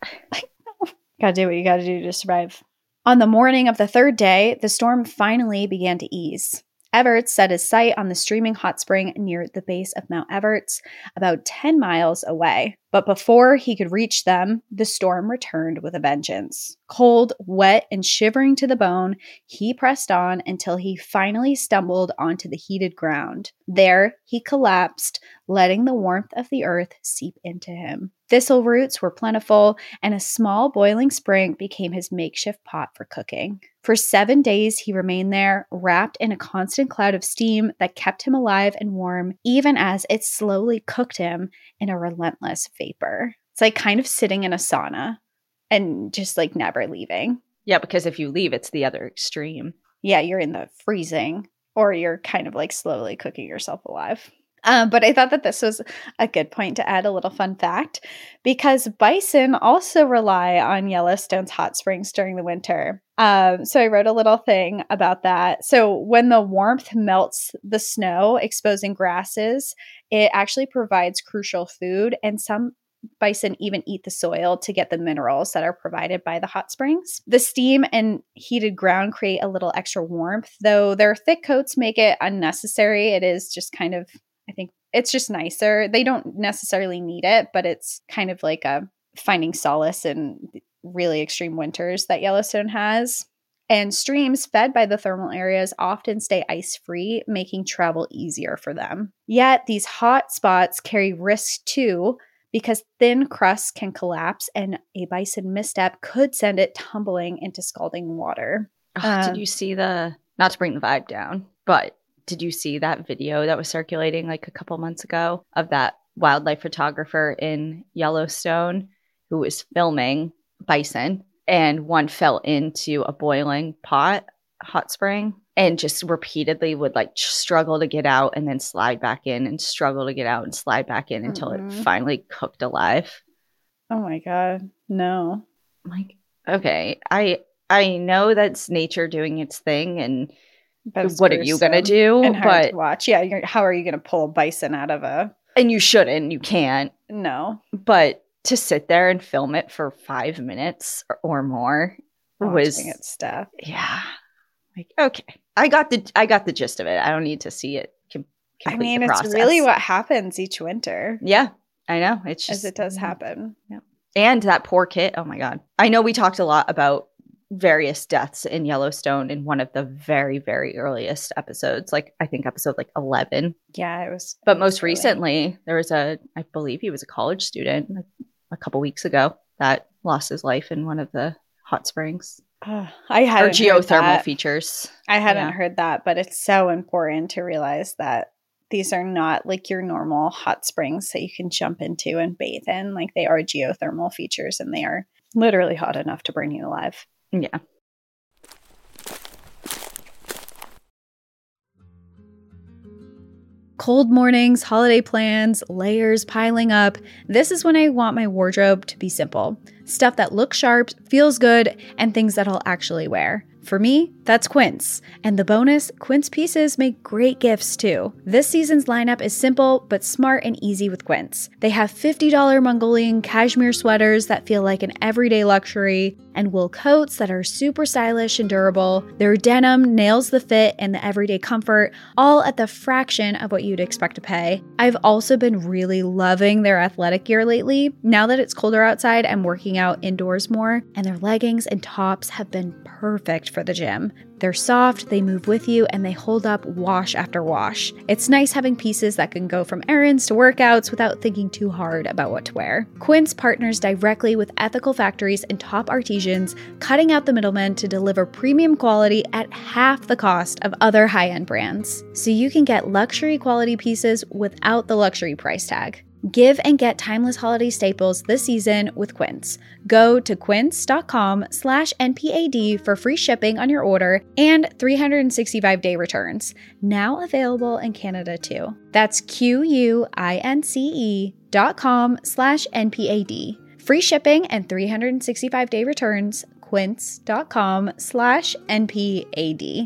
Speaker 1: Gotta do what you gotta do to survive. On the morning of the third day, the storm finally began to ease. Everett set his sight on the streaming hot spring near the base of Mount Everest, about ten miles away. But before he could reach them, the storm returned with a vengeance. Cold, wet, and shivering to the bone, he pressed on until he finally stumbled onto the heated ground. There, he collapsed, letting the warmth of the earth seep into him. Thistle roots were plentiful, and a small boiling spring became his makeshift pot for cooking. For seven days, he remained there, wrapped in a constant cloud of steam that kept him alive and warm, even as it slowly cooked him in a relentless vapor. It's like kind of sitting in a sauna and just like never leaving.
Speaker 2: Yeah, because if you leave, it's the other extreme.
Speaker 1: Yeah, you're in the freezing, or you're kind of like slowly cooking yourself alive. Um, but I thought that this was a good point to add a little fun fact, because bison also rely on Yellowstone's hot springs during the winter. Um, so I wrote a little thing about that. So when the warmth melts the snow, exposing grasses, it actually provides crucial food, and some bison even eat the soil to get the minerals that are provided by the hot springs. The steam and heated ground create a little extra warmth, though their thick coats make it unnecessary. It is just kind of, I think it's just nicer. They don't necessarily need it, but it's kind of like a finding solace in really extreme winters that Yellowstone has. And streams fed by the thermal areas often stay ice-free, making travel easier for them. Yet these hot spots carry risks too, because thin crusts can collapse and a bison misstep could send it tumbling into scalding water.
Speaker 2: Oh, um, did you see the, not to bring the vibe down, but did you see that video that was circulating like a couple months ago of that wildlife photographer in Yellowstone who was filming bison? And one fell into a boiling pot, hot spring, and just repeatedly would like struggle to get out and then slide back in and struggle to get out and slide back in until mm-hmm. it finally cooked alive.
Speaker 1: Oh my God. No.
Speaker 2: I'm like, okay, I I know that's nature doing its thing, and that's what are you going to do?
Speaker 1: And hard but to watch. Yeah, you're, how are you going to pull a bison out of a...
Speaker 2: And you shouldn't. You can't.
Speaker 1: No.
Speaker 2: But... to sit there and film it for five minutes or, or more
Speaker 1: Watching
Speaker 2: was
Speaker 1: it stuff.
Speaker 2: Yeah, like okay, I got the I got the gist of it. I don't need to see it. Com-
Speaker 1: I mean, it's really what happens each winter.
Speaker 2: Yeah, I know. It's just
Speaker 1: as it does happen.
Speaker 2: Yeah, and that poor kid. Oh my God, I know we talked a lot about various deaths in Yellowstone in one of the very very earliest episodes. Like I think episode like eleven.
Speaker 1: Yeah, it was.
Speaker 2: But
Speaker 1: it
Speaker 2: most
Speaker 1: was
Speaker 2: recently, there was a I believe he was a college student. Like, a couple weeks ago that lost his life in one of the hot springs.
Speaker 1: Uh, I hadn't
Speaker 2: or geothermal
Speaker 1: heard that.
Speaker 2: features.
Speaker 1: I hadn't
Speaker 2: yeah.
Speaker 1: heard that, but it's so important to realize that these are not like your normal hot springs that you can jump into and bathe in. Like they are geothermal features and they are literally hot enough to burn you alive.
Speaker 2: Yeah.
Speaker 1: Cold mornings, holiday plans, layers piling up. This is when I want my wardrobe to be simple. Stuff that looks sharp, feels good, and things that I'll actually wear. For me, that's Quince. And the bonus, Quince pieces make great gifts too. This season's lineup is simple, but smart and easy with Quince. They have fifty dollars Mongolian cashmere sweaters that feel like an everyday luxury, and wool coats that are super stylish and durable. Their denim nails the fit and the everyday comfort, all at the fraction of what you'd expect to pay. I've also been really loving their athletic gear lately. Now that it's colder outside, I'm working out indoors more, and their leggings and tops have been perfect for the gym. They're soft, they move with you, and they hold up wash after wash. It's nice having pieces that can go from errands to workouts without thinking too hard about what to wear. Quince partners directly with ethical factories and top artisans, cutting out the middlemen to deliver premium quality at half the cost of other high-end brands. So you can get luxury quality pieces without the luxury price tag. Give and get timeless holiday staples this season with Quince. Go to quince.com slash NPAD for free shipping on your order and three hundred sixty-five day returns. Now available in Canada too. That's Q-U-I-N-C-E dot com slash NPAD. Free shipping and three hundred sixty-five day returns. Quince.com slash NPAD.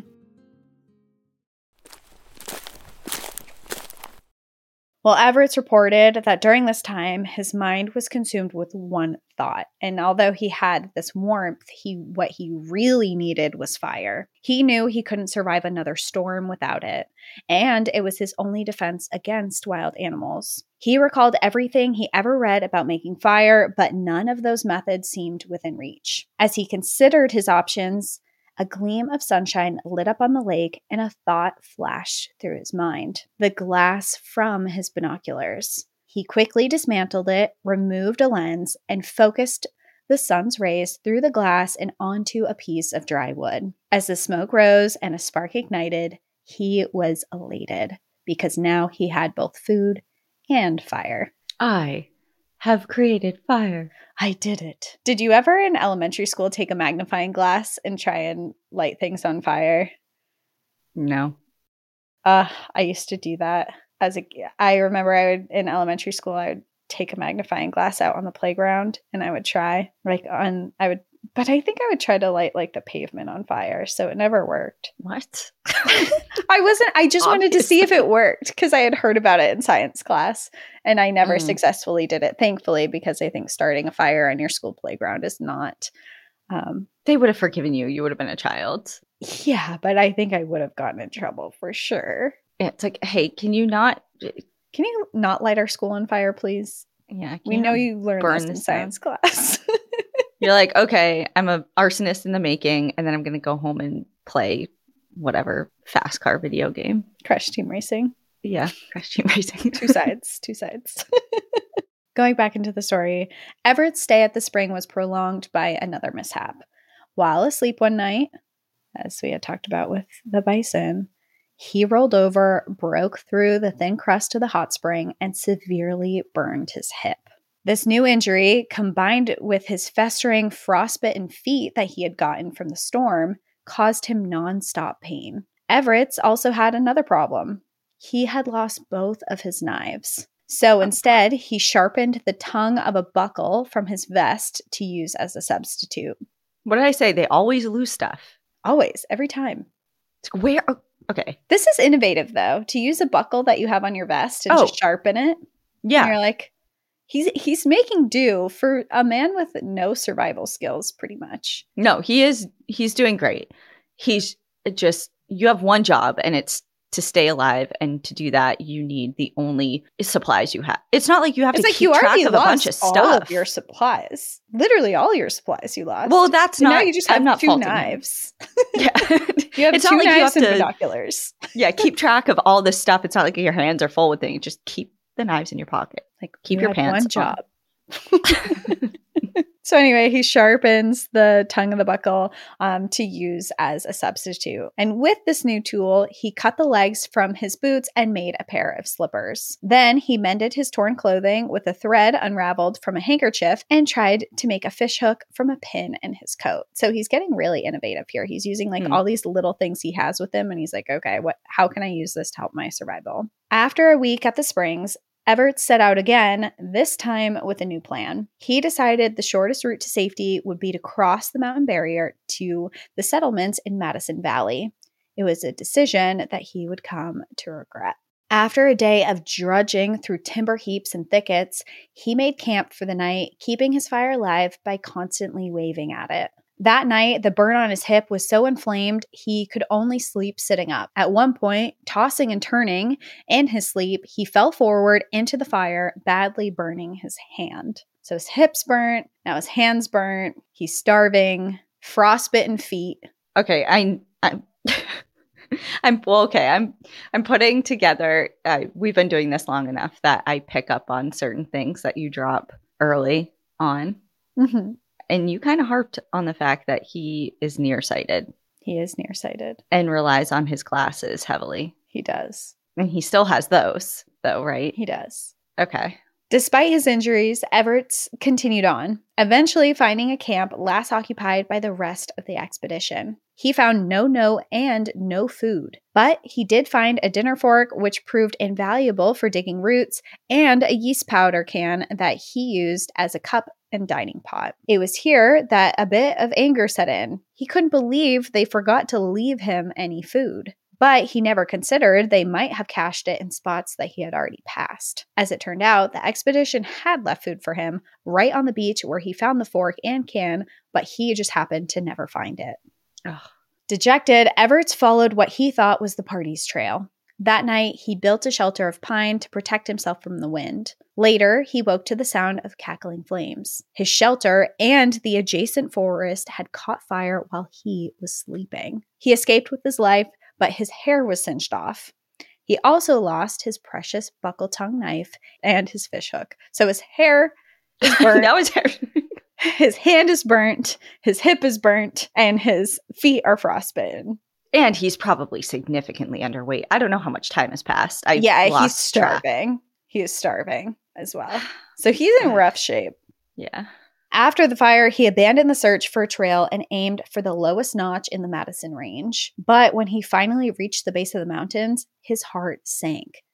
Speaker 1: Well, Everett's reported that during this time, his mind was consumed with one thought. And although he had this warmth, he what he really needed was fire. He knew he couldn't survive another storm without it. And it was his only defense against wild animals. He recalled everything he ever read about making fire, but none of those methods seemed within reach. As he considered his options, a gleam of sunshine lit up on the lake, and a thought flashed through his mind. The glass from his binoculars. He quickly dismantled it, removed a lens, and focused the sun's rays through the glass and onto a piece of dry wood. As the smoke rose and a spark ignited, he was elated because now he had both food and fire.
Speaker 2: I have created fire.
Speaker 1: I did it. Did you ever in elementary school take a magnifying glass and try and light things on fire?
Speaker 2: No.
Speaker 1: Uh, I used to do that as a, I remember I would, in elementary school, I would take a magnifying glass out on the playground and I would try, like on, I would But I think I would try to light like the pavement on fire. So it never worked.
Speaker 2: What?
Speaker 1: I wasn't, I just Obviously. wanted to see if it worked because I had heard about it in science class and I never mm. successfully did it, thankfully, because I think starting a fire on your school playground is not. Um,
Speaker 2: they would have forgiven you. You would have been a child.
Speaker 1: Yeah, but I think I would have gotten in trouble for sure.
Speaker 2: Yeah, it's like, hey, can you not?
Speaker 1: Can you not light our school on fire, please?
Speaker 2: Yeah.
Speaker 1: We know you learned this in science down? class.
Speaker 2: You're like, okay, I'm a arsonist in the making, and then I'm going to go home and play whatever fast car video game.
Speaker 1: Crash Team Racing.
Speaker 2: Yeah, Crash Team Racing.
Speaker 1: Two sides, two sides. Going back into the story, Everett's stay at the spring was prolonged by another mishap. While asleep one night, as we had talked about with the bison, he rolled over, broke through the thin crust of the hot spring, and severely burned his hip. This new injury, combined with his festering frostbitten feet that he had gotten from the storm, caused him nonstop pain. Everett's also had another problem. He had lost both of his knives. So instead, he sharpened the tongue of a buckle from his vest to use as a substitute.
Speaker 2: What did I say? They always lose stuff.
Speaker 1: Always. Every time.
Speaker 2: Where? Okay.
Speaker 1: This is innovative, though, to use a buckle that you have on your vest and oh. just sharpen it.
Speaker 2: Yeah.
Speaker 1: And you're like, he's he's making do for a man with no survival skills, pretty much.
Speaker 2: No, he is. He's doing great. He's just, you have one job and it's to stay alive. And to do that, you need the only supplies you have. It's not like you have
Speaker 1: it's
Speaker 2: to
Speaker 1: like
Speaker 2: keep
Speaker 1: you
Speaker 2: track of a bunch of stuff.
Speaker 1: All of your supplies. Literally all your supplies you lost.
Speaker 2: Well, that's
Speaker 1: and
Speaker 2: not.
Speaker 1: Now you just have
Speaker 2: I'm not
Speaker 1: two knives.
Speaker 2: Yeah.
Speaker 1: You have
Speaker 2: it's
Speaker 1: two
Speaker 2: not like
Speaker 1: knives
Speaker 2: you have
Speaker 1: and
Speaker 2: to,
Speaker 1: binoculars.
Speaker 2: Yeah, keep track of all this stuff. It's not like your hands are full with things. Just keep the knives in your pocket. Like keep
Speaker 1: you
Speaker 2: your pants
Speaker 1: one job. So anyway, he sharpens the tongue of the buckle um, to use as a substitute. And with this new tool, he cut the legs from his boots and made a pair of slippers. Then he mended his torn clothing with a thread unraveled from a handkerchief and tried to make a fish hook from a pin in his coat. So he's getting really innovative here. He's using like mm. all these little things he has with him. And he's like, okay, what? How can I use this to help my survival? After a week at the springs, Everett set out again, this time with a new plan. He decided the shortest route to safety would be to cross the mountain barrier to the settlements in Madison Valley. It was a decision that he would come to regret. After a day of drudging through timber heaps and thickets, he made camp for the night, keeping his fire alive by constantly waving at it. That night, the burn on his hip was so inflamed, he could only sleep sitting up. At one point, tossing and turning in his sleep, he fell forward into the fire, badly burning his hand. So his hip's burnt, now his hand's burnt, he's starving, frostbitten feet.
Speaker 2: Okay, I, I'm, I'm well. Okay, I'm, I'm putting together. Uh, we've been doing this long enough that I pick up on certain things that you drop early on.
Speaker 1: Mm-hmm.
Speaker 2: And you kind of harped on the fact that he is nearsighted.
Speaker 1: He is nearsighted.
Speaker 2: And relies on his glasses heavily.
Speaker 1: He does.
Speaker 2: And he still has those, though, right?
Speaker 1: He does.
Speaker 2: Okay.
Speaker 1: Despite his injuries, Everett continued on, eventually finding a camp last occupied by the rest of the expedition. He found no note and no food, but he did find a dinner fork, which proved invaluable for digging roots, and a yeast powder can that he used as a cup and dining pot. It was here that a bit of anger set in. He couldn't believe they forgot to leave him any food. But he never considered they might have cached it in spots that he had already passed. As it turned out, the expedition had left food for him right on the beach where he found the fork and can, but he just happened to never find it.
Speaker 2: Ugh.
Speaker 1: Dejected, Everett followed what he thought was the party's trail. That night, he built a shelter of pine to protect himself from the wind. Later, he woke to the sound of cackling flames. His shelter and the adjacent forest had caught fire while he was sleeping. He escaped with his life, but his hair was singed off. He also lost his precious buckle tongue knife and his fish hook. So his hair is burnt.
Speaker 2: That was hair.
Speaker 1: His hand is burnt, his hip is burnt, and his feet are frostbitten.
Speaker 2: And he's probably significantly underweight. I don't know how much time has passed. I
Speaker 1: yeah,
Speaker 2: lost
Speaker 1: he's starving.
Speaker 2: Track.
Speaker 1: He is starving as well. So he's in rough shape.
Speaker 2: Yeah.
Speaker 1: After the fire, he abandoned the search for a trail and aimed for the lowest notch in the Madison Range. But when he finally reached the base of the mountains, his heart sank.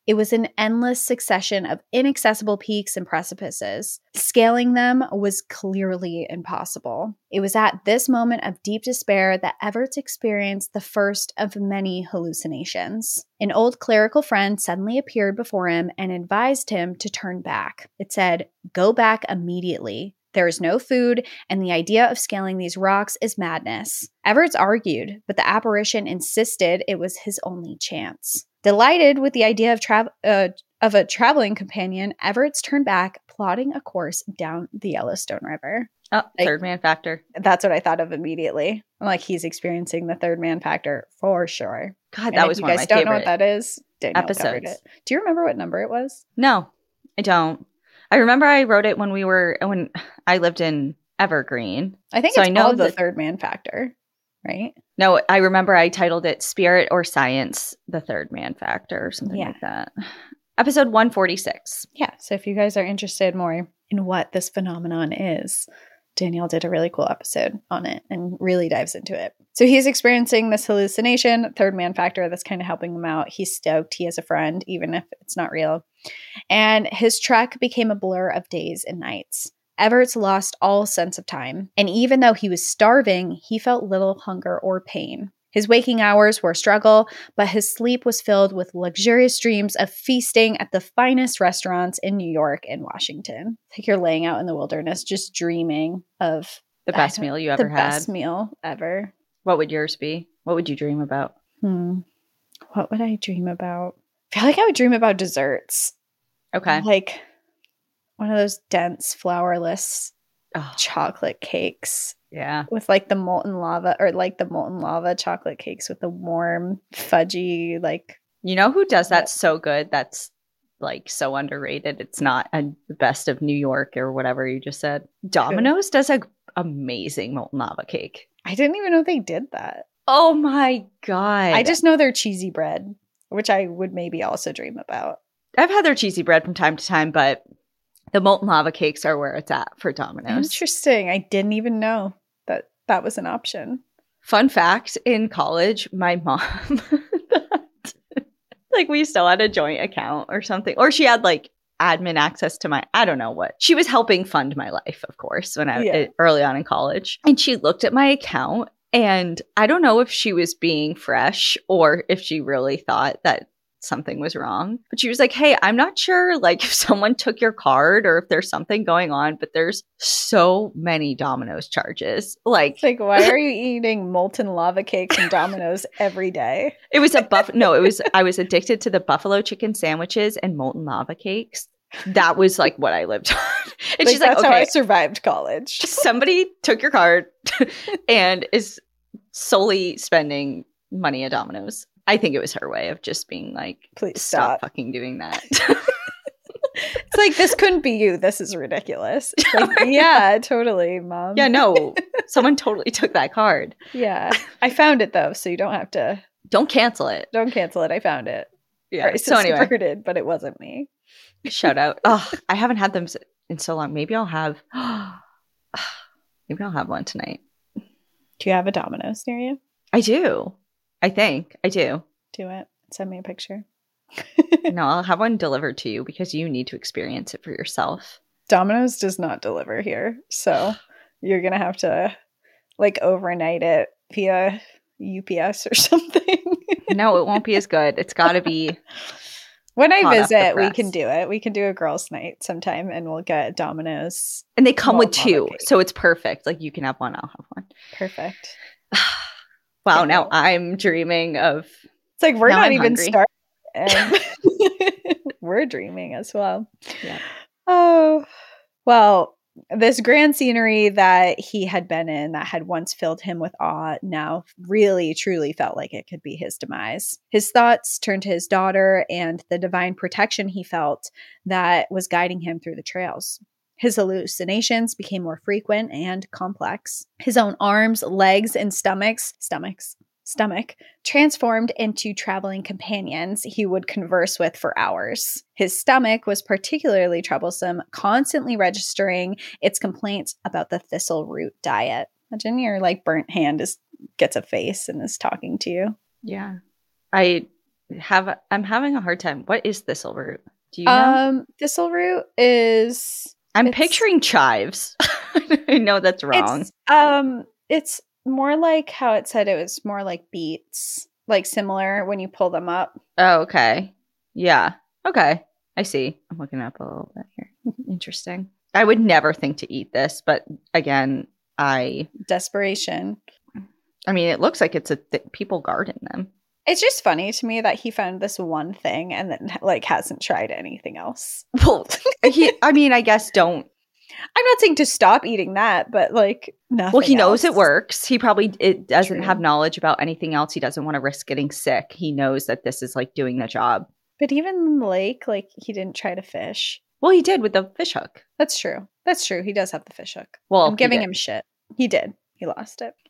Speaker 1: It was an endless succession of inaccessible peaks and precipices. Scaling them was clearly impossible. It was at this moment of deep despair that Everett experienced the first of many hallucinations. An old clerical friend suddenly appeared before him and advised him to turn back. It said, "Go back immediately. There is no food, and the idea of scaling these rocks is madness." Everett argued, but the apparition insisted it was his only chance. Delighted with the idea of, tra- uh, of a traveling companion, Everett turned back, plotting a course down the Yellowstone River.
Speaker 2: Oh, like, third man factor.
Speaker 1: That's what I thought of immediately. I'm like, he's experiencing the third man factor for sure.
Speaker 2: God, and that was one of my favorite. If you guys don't know what that is,
Speaker 1: Danielle episodes. Covered it. Do you remember what number it was?
Speaker 2: No, I don't. I remember I wrote it when we were when I lived in Evergreen.
Speaker 1: I think so it's I know called the that, third man factor, right?
Speaker 2: No, I remember I titled it Spirit or Science, the Third Man Factor or something yeah. like that. Episode one forty-six.
Speaker 1: Yeah, so if you guys are interested more in what this phenomenon is, Danielle did a really cool episode on it and really dives into it. So he's experiencing this hallucination, third man factor, that's kind of helping him out. He's stoked he has a friend, even if it's not real. And his trek became a blur of days and nights. Everett lost all sense of time. And even though he was starving, he felt little hunger or pain. His waking hours were a struggle, but his sleep was filled with luxurious dreams of feasting at the finest restaurants in New York and Washington. It's like you're laying out in the wilderness, just dreaming of
Speaker 2: the best meal you ever
Speaker 1: the
Speaker 2: had.
Speaker 1: The best meal ever.
Speaker 2: What would yours be? What would you dream about?
Speaker 1: Hmm. What would I dream about? I feel like I would dream about desserts.
Speaker 2: Okay.
Speaker 1: Like one of those dense, flourless
Speaker 2: oh.
Speaker 1: chocolate cakes.
Speaker 2: Yeah.
Speaker 1: With like the molten lava or like the molten lava chocolate cakes with the warm, fudgy, like.
Speaker 2: You know who does that so good? That's like so underrated. It's not a, the best of New York or whatever you just said. Domino's does a amazing molten lava cake.
Speaker 1: I didn't even know they did that.
Speaker 2: Oh my God.
Speaker 1: I just know their cheesy bread, which I would maybe also dream about.
Speaker 2: I've had their cheesy bread from time to time, but the molten lava cakes are where it's at for Domino's.
Speaker 1: Interesting. I didn't even know that that was an option.
Speaker 2: Fun fact, in college, my mom, like we still had a joint account or something, or she had like admin access to my, I don't know what. She was helping fund my life, of course, when I yeah. early on in college. And she looked at my account and I don't know if she was being fresh or if she really thought that something was wrong. But she was like, hey, I'm not sure like if someone took your card or if there's something going on, but there's so many Domino's charges. Like,
Speaker 1: it's like why are you eating molten lava cakes and Domino's every day?
Speaker 2: It was a buff. No, it was, I was addicted to the buffalo chicken sandwiches and molten lava cakes. That was like what I lived on. And
Speaker 1: like,
Speaker 2: she's like,
Speaker 1: that's
Speaker 2: okay,
Speaker 1: how I survived college.
Speaker 2: Somebody took your card and is solely spending money at Domino's. I think it was her way of just being like,
Speaker 1: please
Speaker 2: stop,
Speaker 1: stop.
Speaker 2: fucking doing that.
Speaker 1: It's like, this couldn't be you. This is ridiculous. Like, yeah, totally, Mom.
Speaker 2: Yeah, no, someone totally took that card.
Speaker 1: Yeah. I found it though, so you don't have to.
Speaker 2: Don't cancel it.
Speaker 1: Don't cancel it. I found it.
Speaker 2: Yeah.
Speaker 1: Right,
Speaker 2: so anyway.
Speaker 1: Subverted, but it wasn't me.
Speaker 2: Shout out. Oh, I haven't had them in so long. Maybe I'll have, maybe I'll have one tonight.
Speaker 1: Do you have a Domino's near you?
Speaker 2: I do. I think I do.
Speaker 1: Do it. Send me a picture.
Speaker 2: No, I'll have one delivered to you because you need to experience it for yourself.
Speaker 1: Domino's does not deliver here. So you're going to have to like overnight it via U P S or something.
Speaker 2: No, it won't be as good. It's got to be.
Speaker 1: When I visit, we can do it. We can do a girls' night sometime and we'll get Domino's.
Speaker 2: And they come with two. So it's perfect. Like you can have one, I'll have one.
Speaker 1: Perfect.
Speaker 2: Wow, now I'm dreaming of.
Speaker 1: It's like we're not
Speaker 2: I'm
Speaker 1: even
Speaker 2: hungry.
Speaker 1: starting. And we're dreaming as well.
Speaker 2: Yeah.
Speaker 1: Oh, well, this grand scenery that he had been in that had once filled him with awe now really, truly felt like it could be his demise. His thoughts turned to his daughter and the divine protection he felt that was guiding him through the trails. His hallucinations became more frequent and complex. His own arms, legs, and stomachs, stomachs, stomach transformed into traveling companions he would converse with for hours. His stomach was particularly troublesome, constantly registering its complaints about the thistle root diet. Imagine your like burnt hand is gets a face and is talking to you.
Speaker 2: Yeah. I have I'm having a hard time. What is thistle root? Do you know?
Speaker 1: Um, thistle root is.
Speaker 2: I'm picturing chives. I know that's wrong.
Speaker 1: It's, um, it's more like how it said it was more like beets, like similar when you pull them up.
Speaker 2: Oh, okay. Yeah. Okay. I see. I'm looking up a little bit here. Interesting. I would never think to eat this, but again, I
Speaker 1: desperation.
Speaker 2: I mean, it looks like it's a th- people garden them.
Speaker 1: It's just funny to me that he found this one thing and then like hasn't tried anything else.
Speaker 2: Well, he, I mean, I guess don't.
Speaker 1: I'm not saying to stop eating that, but like nothing.
Speaker 2: Well, he knows
Speaker 1: else.
Speaker 2: it works. He probably it doesn't
Speaker 1: True.
Speaker 2: have knowledge about anything else. He doesn't want to risk getting sick. He knows that this is like doing the job.
Speaker 1: But even in the lake, like he didn't try to fish.
Speaker 2: Well, he did with the fish hook.
Speaker 1: That's true. That's true. He does have the fish hook.
Speaker 2: Well,
Speaker 1: I'm giving him shit. He did. He lost it.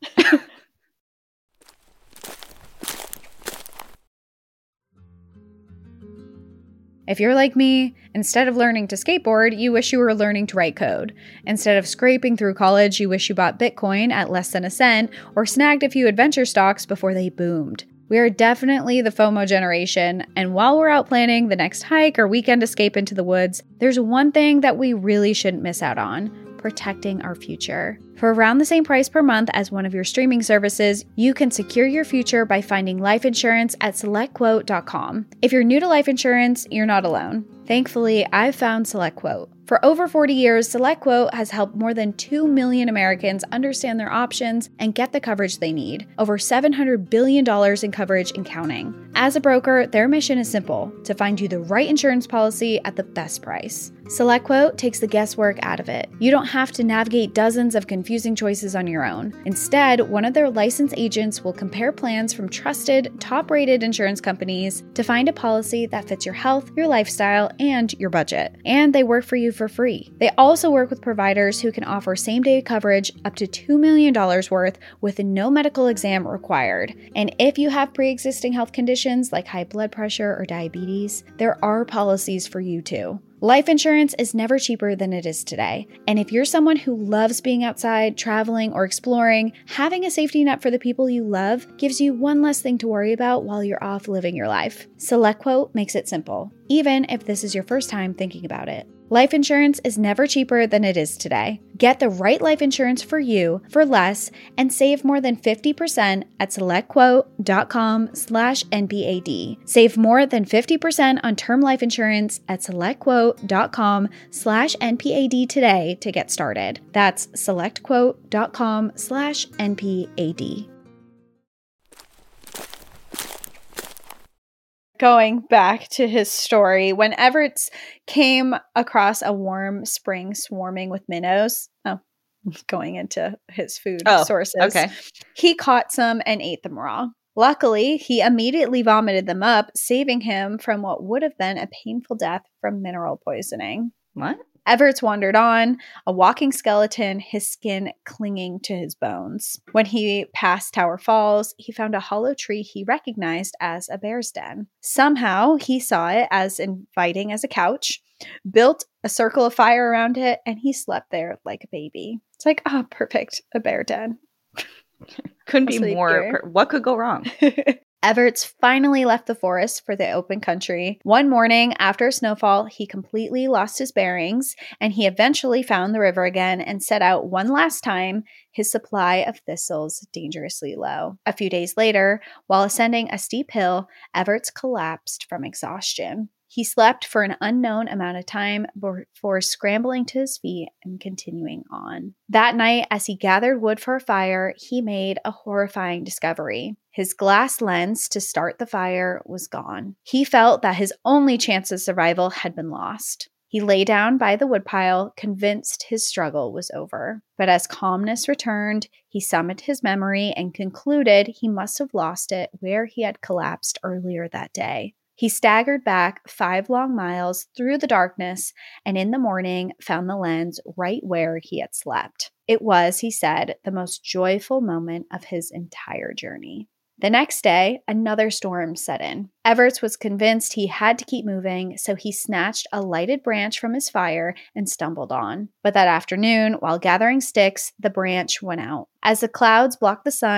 Speaker 1: If you're like me, instead of learning to skateboard, you wish you were learning to write code. Instead of scraping through college, you wish you bought Bitcoin at less than a cent or snagged a few adventure stocks before they boomed. We are definitely the FOMO generation, and while we're out planning the next hike or weekend escape into the woods, there's one thing that we really shouldn't miss out on: protecting our future. For around the same price per month as one of your streaming services, you can secure your future by finding life insurance at select quote dot com. If you're new to life insurance, you're not alone. Thankfully, I've found SelectQuote. For over forty years, SelectQuote has helped more than two million Americans understand their options and get the coverage they need. Over seven hundred billion dollars in coverage and counting. As a broker, their mission is simple: to find you the right insurance policy at the best price. SelectQuote takes the guesswork out of it. You don't have to navigate dozens of confusing choices on your own. Instead, one of their licensed agents will compare plans from trusted, top-rated insurance companies to find a policy that fits your health, your lifestyle, and your budget. And they work for you for free. They also work with providers who can offer same-day coverage up to two million dollars worth with no medical exam required. And if you have pre-existing health conditions like high blood pressure or diabetes, there are policies for you too. Life insurance is never cheaper than it is today. And if you're someone who loves being outside, traveling, or exploring, having a safety net for the people you love gives you one less thing to worry about while you're off living your life. SelectQuote makes it simple, even if this is your first time thinking about it. Life insurance is never cheaper than it is today. Get the right life insurance for you for less and save more than fifty percent at selectquote.com slash NPAD. Save more than fifty percent on term life insurance at selectquote.com slash NPAD today to get started. That's selectquote.com slash NPAD. Going back to his story, when Everts came across a warm spring swarming with minnows, oh, going into his food
Speaker 2: oh,
Speaker 1: sources,
Speaker 2: okay.
Speaker 1: He caught some and ate them raw. Luckily, he immediately vomited them up, saving him from what would have been a painful death from mineral poisoning.
Speaker 2: What?
Speaker 1: Everts wandered on, a walking skeleton, his skin clinging to his bones. When he passed Tower Falls, he found a hollow tree he recognized as a bear's den. Somehow, he saw it as inviting as a couch, built a circle of fire around it, and he slept there like a baby. It's like, oh, perfect, a bear den.
Speaker 2: Couldn't be more. Per- what could go wrong?
Speaker 1: Everts finally left the forest for the open country. One morning after a snowfall, he completely lost his bearings, and he eventually found the river again and set out one last time, his supply of thistles dangerously low. A few days later, while ascending a steep hill, Everts collapsed from exhaustion. He slept for an unknown amount of time before scrambling to his feet and continuing on. That night, as he gathered wood for a fire, he made a horrifying discovery. His glass lens to start the fire was gone. He felt that his only chance of survival had been lost. He lay down by the woodpile, convinced his struggle was over. But as calmness returned, he summoned his memory and concluded he must have lost it where he had collapsed earlier that day. He staggered back five long miles through the darkness and in the morning found the lens right where he had slept. It was, he said, the most joyful moment of his entire journey. The next day, another storm set in. Everts was convinced he had to keep moving, so he snatched a lighted branch from his fire and stumbled on. But that afternoon, while gathering sticks, the branch went out. As the clouds blocked the sun,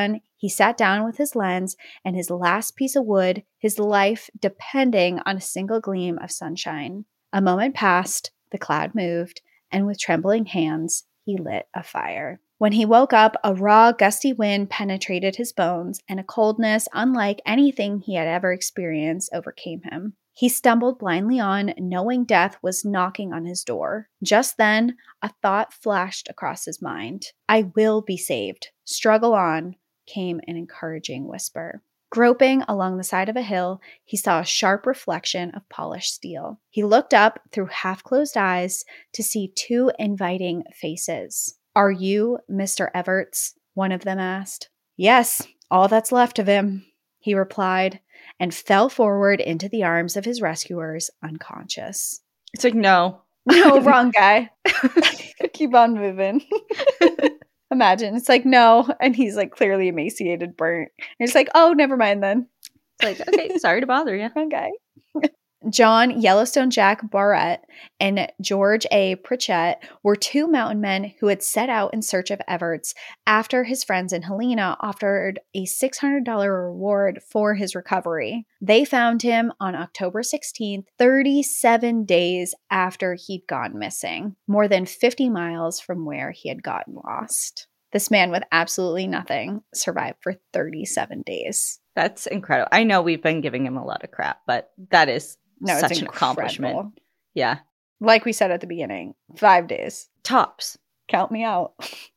Speaker 1: He sat down with his lens and his last piece of wood, his life depending on a single gleam of sunshine. A moment passed, the cloud moved, and with trembling hands, he lit a fire. When he woke up, a raw, gusty wind penetrated his bones, and a coldness unlike anything he had ever experienced overcame him. He stumbled blindly on, knowing death was knocking on his door. Just then, a thought flashed across his mind. "I will be saved. Struggle on," came an encouraging whisper. Groping along the side of a hill, he saw a sharp reflection of polished steel. He looked up through half-closed eyes to see two inviting faces. "Are you Mister Everts?" one of them asked. "Yes, all that's left of him," he replied, and fell forward into the arms of his rescuers, unconscious.
Speaker 2: It's like, no.
Speaker 1: No, wrong guy. Keep on moving. Imagine. It's like, no. And he's like clearly emaciated, burnt. And it's like, oh, never mind then.
Speaker 2: It's like, okay, sorry to bother you.
Speaker 1: Wrong guy. John Yellowstone Jack Barrett and George A. Pritchett were two mountain men who had set out in search of Everts after his friends in Helena offered a six hundred dollars reward for his recovery. They found him on October sixteenth, thirty-seven days after he'd gone missing, more than fifty miles from where he had gotten lost. This man with absolutely nothing survived for thirty-seven days.
Speaker 2: That's incredible. I know we've been giving him a lot of crap, but that is No, such an accomplishment. Yeah.
Speaker 1: Like we said at the beginning, five days.
Speaker 2: Tops.
Speaker 1: Count me out.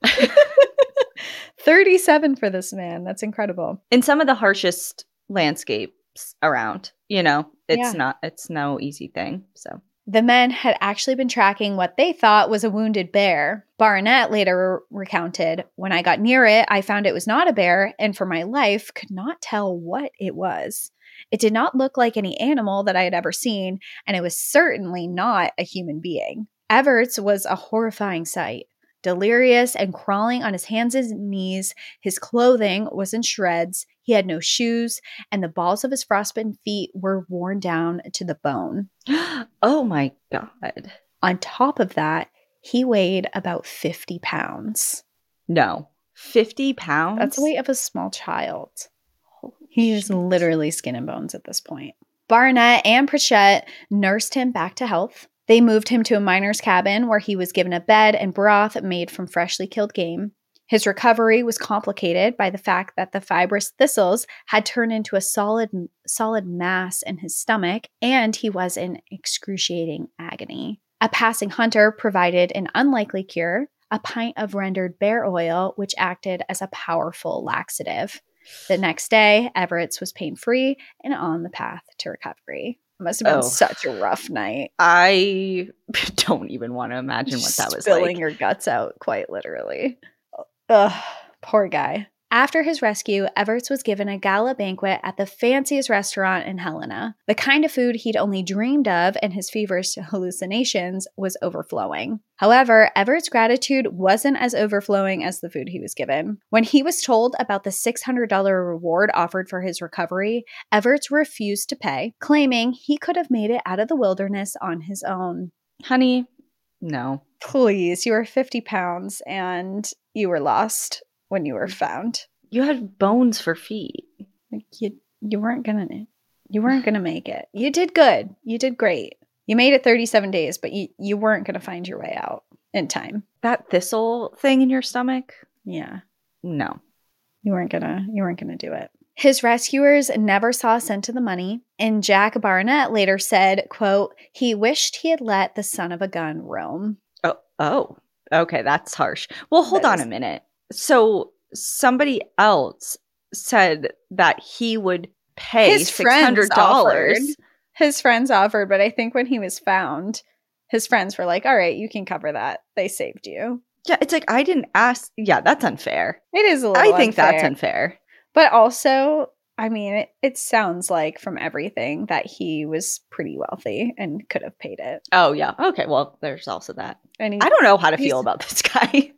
Speaker 1: thirty-seven for this man. That's incredible.
Speaker 2: In some of the harshest landscapes around, you know, it's
Speaker 1: Yeah.
Speaker 2: not, it's no easy thing. So
Speaker 1: the men had actually been tracking what they thought was a wounded bear. Barnett later recounted, "When I got near it, I found it was not a bear, and for my life could not tell what it was. It did not look like any animal that I had ever seen, and it was certainly not a human being." Everts was a horrifying sight. Delirious and crawling on his hands and knees, his clothing was in shreds, he had no shoes, and the balls of his frostbitten feet were worn down to the bone.
Speaker 2: Oh my God.
Speaker 1: On top of that, he weighed about fifty pounds.
Speaker 2: No. fifty pounds?
Speaker 1: That's the weight of a small child. He is literally skin and bones at this point. Barnett and Pritchett nursed him back to health. They moved him to a miner's cabin where he was given a bed and broth made from freshly killed game. His recovery was complicated by the fact that the fibrous thistles had turned into a solid, solid mass in his stomach, and he was in excruciating agony. A passing hunter provided an unlikely cure, a pint of rendered bear oil, which acted as a powerful laxative. The next day, Everts was pain-free and on the path to recovery. It must have been oh. such a rough night.
Speaker 2: I don't even want to imagine what that was
Speaker 1: Spilling
Speaker 2: like.
Speaker 1: Spilling your guts out, quite literally. Ugh, poor guy. After his rescue, Everts was given a gala banquet at the fanciest restaurant in Helena. The kind of food he'd only dreamed of, and his feverish hallucinations was overflowing. However, Everts' gratitude wasn't as overflowing as the food he was given. When he was told about the six hundred dollars reward offered for his recovery, Everts refused to pay, claiming he could have made it out of the wilderness on his own.
Speaker 2: Honey, no.
Speaker 1: Please, you were fifty pounds and you were lost when you were found.
Speaker 2: You had bones for feet.
Speaker 1: Like you you weren't gonna you weren't gonna make it. You did good. You did great. You made it thirty-seven days, but you, you weren't gonna find your way out in time.
Speaker 2: That thistle thing in your stomach?
Speaker 1: Yeah.
Speaker 2: No.
Speaker 1: You weren't gonna you weren't gonna do it. His rescuers never saw a cent of the money, and Jack Barnett later said, quote, "He wished he had let the son of a gun roam."
Speaker 2: Oh, oh. Okay, that's harsh. Well, hold
Speaker 1: that
Speaker 2: on
Speaker 1: is-
Speaker 2: a minute. So somebody else said that he would pay
Speaker 1: his
Speaker 2: six hundred dollars.
Speaker 1: Offered. His friends offered, but I think when he was found, his friends were like, all right, you can cover that. They saved you.
Speaker 2: Yeah, it's like, I didn't ask. Yeah, that's unfair.
Speaker 1: It is a little
Speaker 2: I think
Speaker 1: unfair.
Speaker 2: that's unfair.
Speaker 1: But also, I mean, it, it sounds like from everything that he was pretty wealthy and could have paid it.
Speaker 2: Oh, yeah. Okay, well, there's also that.
Speaker 1: And he,
Speaker 2: I don't know how to feel about this guy,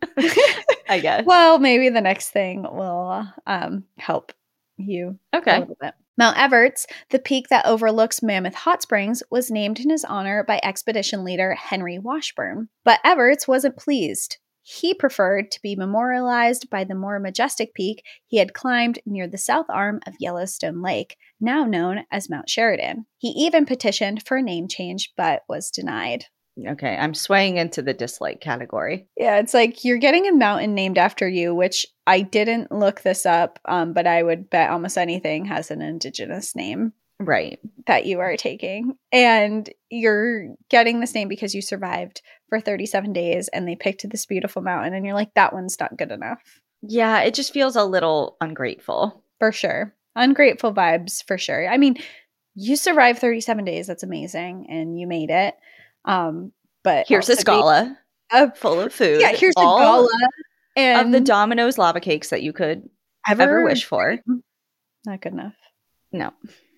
Speaker 2: I guess.
Speaker 1: Well, maybe the next thing will um, help you
Speaker 2: okay.
Speaker 1: a little bit. Mount Everts, the peak that overlooks Mammoth Hot Springs, was named in his honor by expedition leader Henry Washburn. But Everts wasn't pleased. He preferred to be memorialized by the more majestic peak he had climbed near the south arm of Yellowstone Lake, now known as Mount Sheridan. He even petitioned for a name change, but was denied.
Speaker 2: Okay, I'm swaying into the dislike category.
Speaker 1: Yeah, it's like you're getting a mountain named after you, which I didn't look this up, um, but I would bet almost anything has an indigenous name.
Speaker 2: Right.
Speaker 1: That you are taking. And you're getting this name because you survived for thirty-seven days and they picked this beautiful mountain and you're like, that one's not good enough.
Speaker 2: Yeah, it just feels a little ungrateful.
Speaker 1: For sure. Ungrateful vibes, for sure. I mean, you survived thirty-seven days. That's amazing. And you made it. Um, but
Speaker 2: here's a scala uh, full of food.
Speaker 1: Yeah, here's a gala
Speaker 2: and of the Domino's lava cakes that you could ever, ever wish for.
Speaker 1: Not good enough.
Speaker 2: No.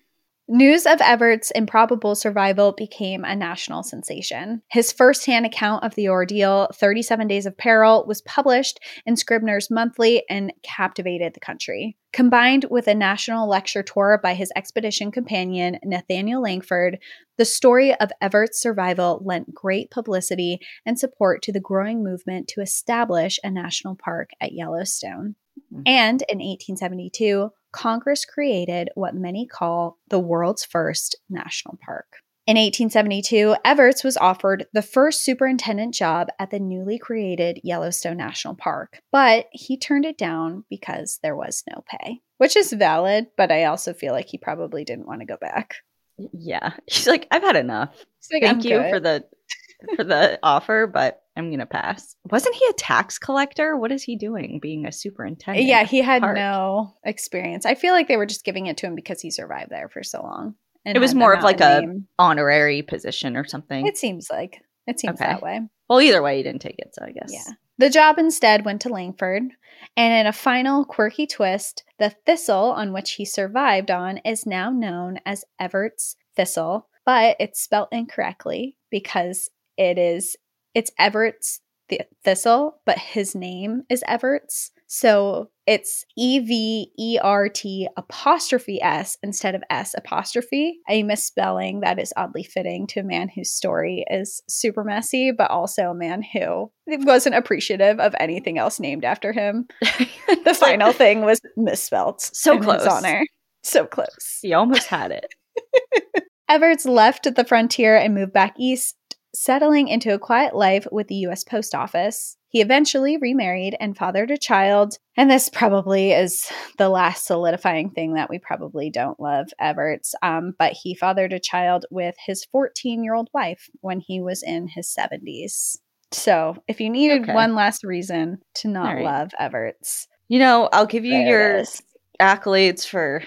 Speaker 1: News of Everett's improbable survival became a national sensation. His firsthand account of the ordeal, thirty-seven Days of Peril, was published in Scribner's Monthly and captivated the country. Combined with a national lecture tour by his expedition companion, Nathaniel Langford, the story of Everett's survival lent great publicity and support to the growing movement to establish a national park at Yellowstone. Mm-hmm. And in eighteen seventy-two, Congress created what many call the world's first national park. In eighteen seventy-two, Everett's was offered the first superintendent job at the newly created Yellowstone National Park, but he turned it down because there was no pay, which is valid, but I also feel like he probably didn't want to go back.
Speaker 2: Yeah. He's like, I've had enough. Like, Thank I'm you good. for the for the offer, but I'm going to pass. Wasn't he a tax collector? What is he doing being a superintendent?
Speaker 1: Yeah, he had park? no experience. I feel like they were just giving it to him because he survived there for so long.
Speaker 2: It was more of like a name. honorary position or something.
Speaker 1: It seems like. It seems okay. that way.
Speaker 2: Well, either way, he didn't take it, so I guess.
Speaker 1: Yeah. The job instead went to Langford, and in a final quirky twist, the thistle on which he survived on is now known as Everett's Thistle, but it's spelled incorrectly because it is it's Everett's th- Thistle, but his name is Everett's. So it's E V E R T apostrophe S instead of S apostrophe, a misspelling that is oddly fitting to a man whose story is super messy, but also a man who wasn't appreciative of anything else named after him. The final thing was misspelled.
Speaker 2: So in close.
Speaker 1: His honor. So close.
Speaker 2: You almost had it.
Speaker 1: Everett's left the frontier and moved back east, settling into a quiet life with the U S Post Office. He eventually remarried and fathered a child, and this probably is the last solidifying thing that we probably don't love Everett's, um, but he fathered a child with his fourteen-year-old wife when he was in his seventies. So if you needed okay. one last reason to not right. love Everett's.
Speaker 2: You know, I'll give you your accolades for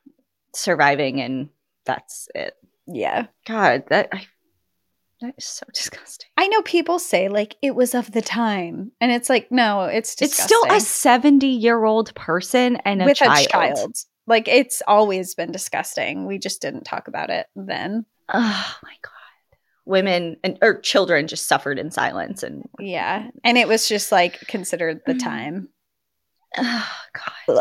Speaker 2: surviving, and that's it.
Speaker 1: Yeah.
Speaker 2: God, that... I That is so disgusting.
Speaker 1: I know people say, like, it was of the time. And it's like, no, it's disgusting.
Speaker 2: It's still a seventy-year-old person and a
Speaker 1: With
Speaker 2: child.
Speaker 1: a child. Like, it's always been disgusting. We just didn't talk about it then.
Speaker 2: Oh, my God. Women and or children just suffered in silence. And
Speaker 1: yeah. And it was just, like, considered the time.
Speaker 2: Oh, God.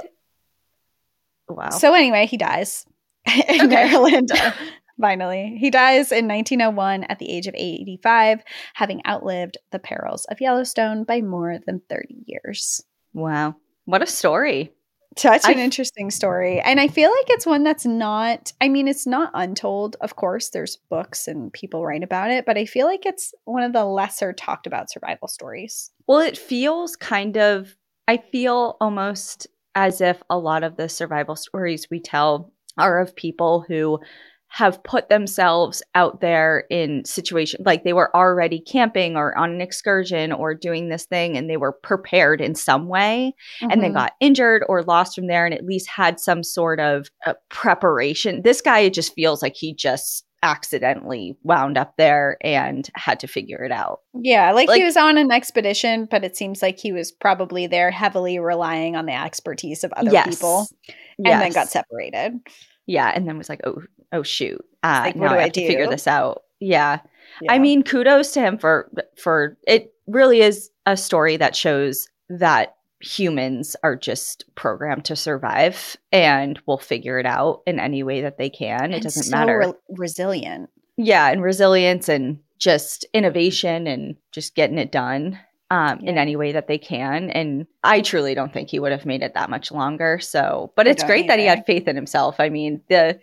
Speaker 2: Wow.
Speaker 1: So anyway, he dies in okay. Maryland. Finally, he dies in nineteen oh one at the age of eighty-five, having outlived the perils of Yellowstone by more than thirty years.
Speaker 2: Wow. What a story.
Speaker 1: Such an I've... interesting story. And I feel like it's one that's not, I mean, it's not untold. Of course, there's books and people write about it, but I feel like it's one of the lesser talked about survival stories.
Speaker 2: Well, it feels kind of, I feel almost as if a lot of the survival stories we tell are of people who have put themselves out there in situations like they were already camping or on an excursion or doing this thing and they were prepared in some way mm-hmm. and then got injured or lost from there and at least had some sort of uh, preparation. This guy, it just feels like he just accidentally wound up there and had to figure it out.
Speaker 1: Yeah, like, like he was on an expedition, but it seems like he was probably there heavily relying on the expertise of other
Speaker 2: yes.
Speaker 1: people and
Speaker 2: yes.
Speaker 1: then got separated.
Speaker 2: Yeah, and then was like, oh, oh shoot, uh,
Speaker 1: like,
Speaker 2: now
Speaker 1: do
Speaker 2: I have
Speaker 1: I
Speaker 2: to
Speaker 1: do?
Speaker 2: figure this out. Yeah.
Speaker 1: yeah,
Speaker 2: I mean, kudos to him for for it. Really is a story that shows that humans are just programmed to survive and will figure it out in any way that they can. It
Speaker 1: and
Speaker 2: doesn't
Speaker 1: so
Speaker 2: matter.
Speaker 1: Re- resilient.
Speaker 2: Yeah, and resilience and just innovation and just getting it done. um, yeah. in any way that they can. And I truly don't think he would have made it that much longer. So, but I it's great either. that he had faith in himself. I mean, the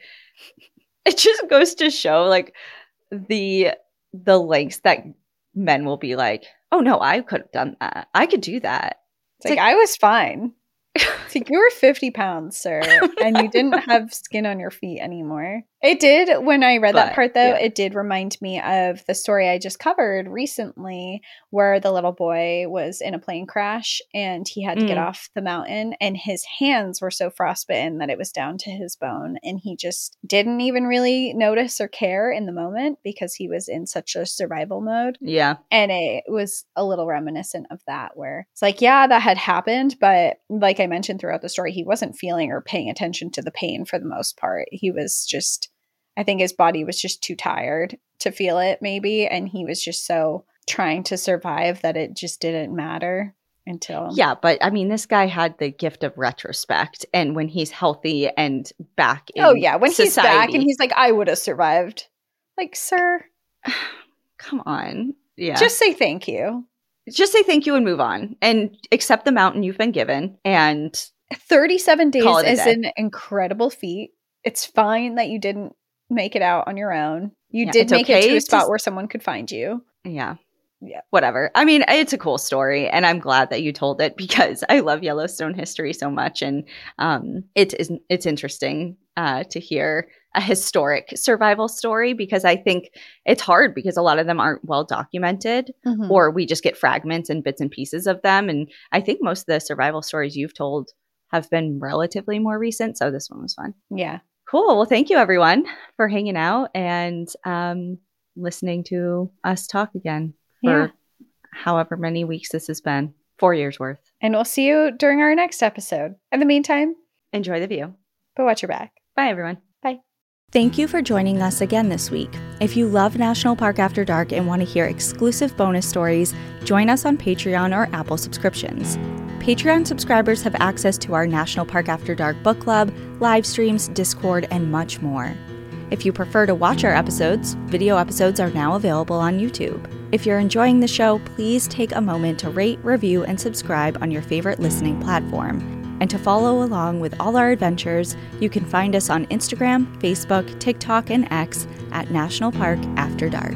Speaker 2: it just goes to show like the the lengths that men will be like, oh no, I could have done that. I could do that.
Speaker 1: It's, it's like, like I was fine. It's like, you were fifty pounds, sir, and you didn't have skin on your feet anymore. It did, when I read but, that part, though, yeah. it did remind me of the story I just covered recently where the little boy was in a plane crash and he had to mm. get off the mountain and his hands were so frostbitten that it was down to his bone. And he just didn't even really notice or care in the moment because he was in such a survival mode.
Speaker 2: Yeah.
Speaker 1: And it was a little reminiscent of that where it's like, yeah, that had happened. But like I mentioned throughout the story, he wasn't feeling or paying attention to the pain for the most part. He was just... I think his body was just too tired to feel it maybe. And he was just so trying to survive that it just didn't matter until.
Speaker 2: Yeah. But I mean, this guy had the gift of retrospect. And when he's healthy and back in
Speaker 1: Oh, yeah. When
Speaker 2: society,
Speaker 1: he's back and he's like, I would have survived. Like, sir.
Speaker 2: Come on. Yeah.
Speaker 1: Just say thank you.
Speaker 2: Just say thank you and move on and accept the mountain you've been given. And
Speaker 1: thirty-seven days is an incredible feat. It's fine that you didn't make it out on your own. You yeah, did make okay it to a spot to... where someone could find you.
Speaker 2: Yeah.
Speaker 1: Yeah.
Speaker 2: Whatever. I mean, it's a cool story and I'm glad that you told it because I love Yellowstone history so much. And um, it is, it's interesting uh, to hear a historic survival story because I think it's hard because a lot of them aren't well documented mm-hmm. or we just get fragments and bits and pieces of them. And I think most of the survival stories you've told have been relatively more recent. So this one was fun.
Speaker 1: Yeah.
Speaker 2: Cool. Well, thank you, everyone, for hanging out and um, listening to us talk again for yeah. however many weeks this has been. Four years worth.
Speaker 1: And we'll see you during our next episode. In the meantime,
Speaker 2: enjoy the view.
Speaker 1: But watch your back.
Speaker 2: Bye, everyone.
Speaker 1: Bye.
Speaker 2: Thank you for joining us again this week. If you love National Park After Dark and want to hear exclusive bonus stories, join us on Patreon or Apple subscriptions. Patreon subscribers have access to our National Park After Dark book club, live streams, Discord, and much more. If you prefer to watch our episodes, video episodes are now available on YouTube. If you're enjoying the show, please take a moment to rate, review, and subscribe on your favorite listening platform. And to follow along with all our adventures, you can find us on Instagram, Facebook, TikTok, and X at National Park After Dark.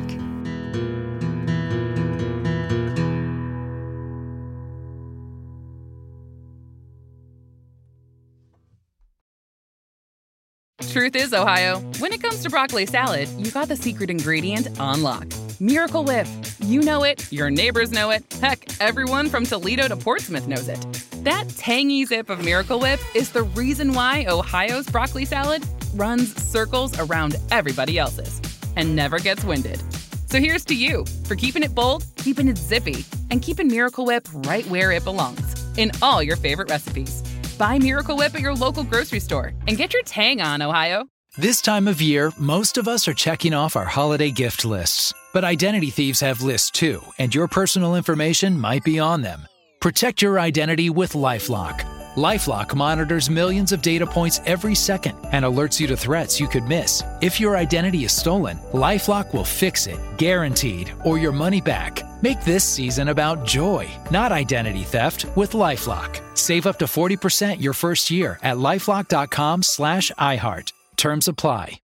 Speaker 3: Truth is, Ohio, when it comes to broccoli salad, you got the secret ingredient on lock. Miracle Whip. You know it, your neighbors know it, heck, everyone from Toledo to Portsmouth knows it. That tangy zip of Miracle Whip is the reason why Ohio's broccoli salad runs circles around everybody else's and never gets winded. So here's to you for keeping it bold, keeping it zippy, and keeping Miracle Whip right where it belongs, in all your favorite recipes. Buy Miracle Whip at your local grocery store and get your tang on, Ohio.
Speaker 4: This time of year, most of us are checking off our holiday gift lists. But identity thieves have lists too, and your personal information might be on them. Protect your identity with LifeLock. LifeLock monitors millions of data points every second and alerts you to threats you could miss. If your identity is stolen, LifeLock will fix it, guaranteed, or your money back. Make this season about joy, not identity theft, with LifeLock. Save up to forty percent your first year at LifeLock.com slash iHeart. Terms apply.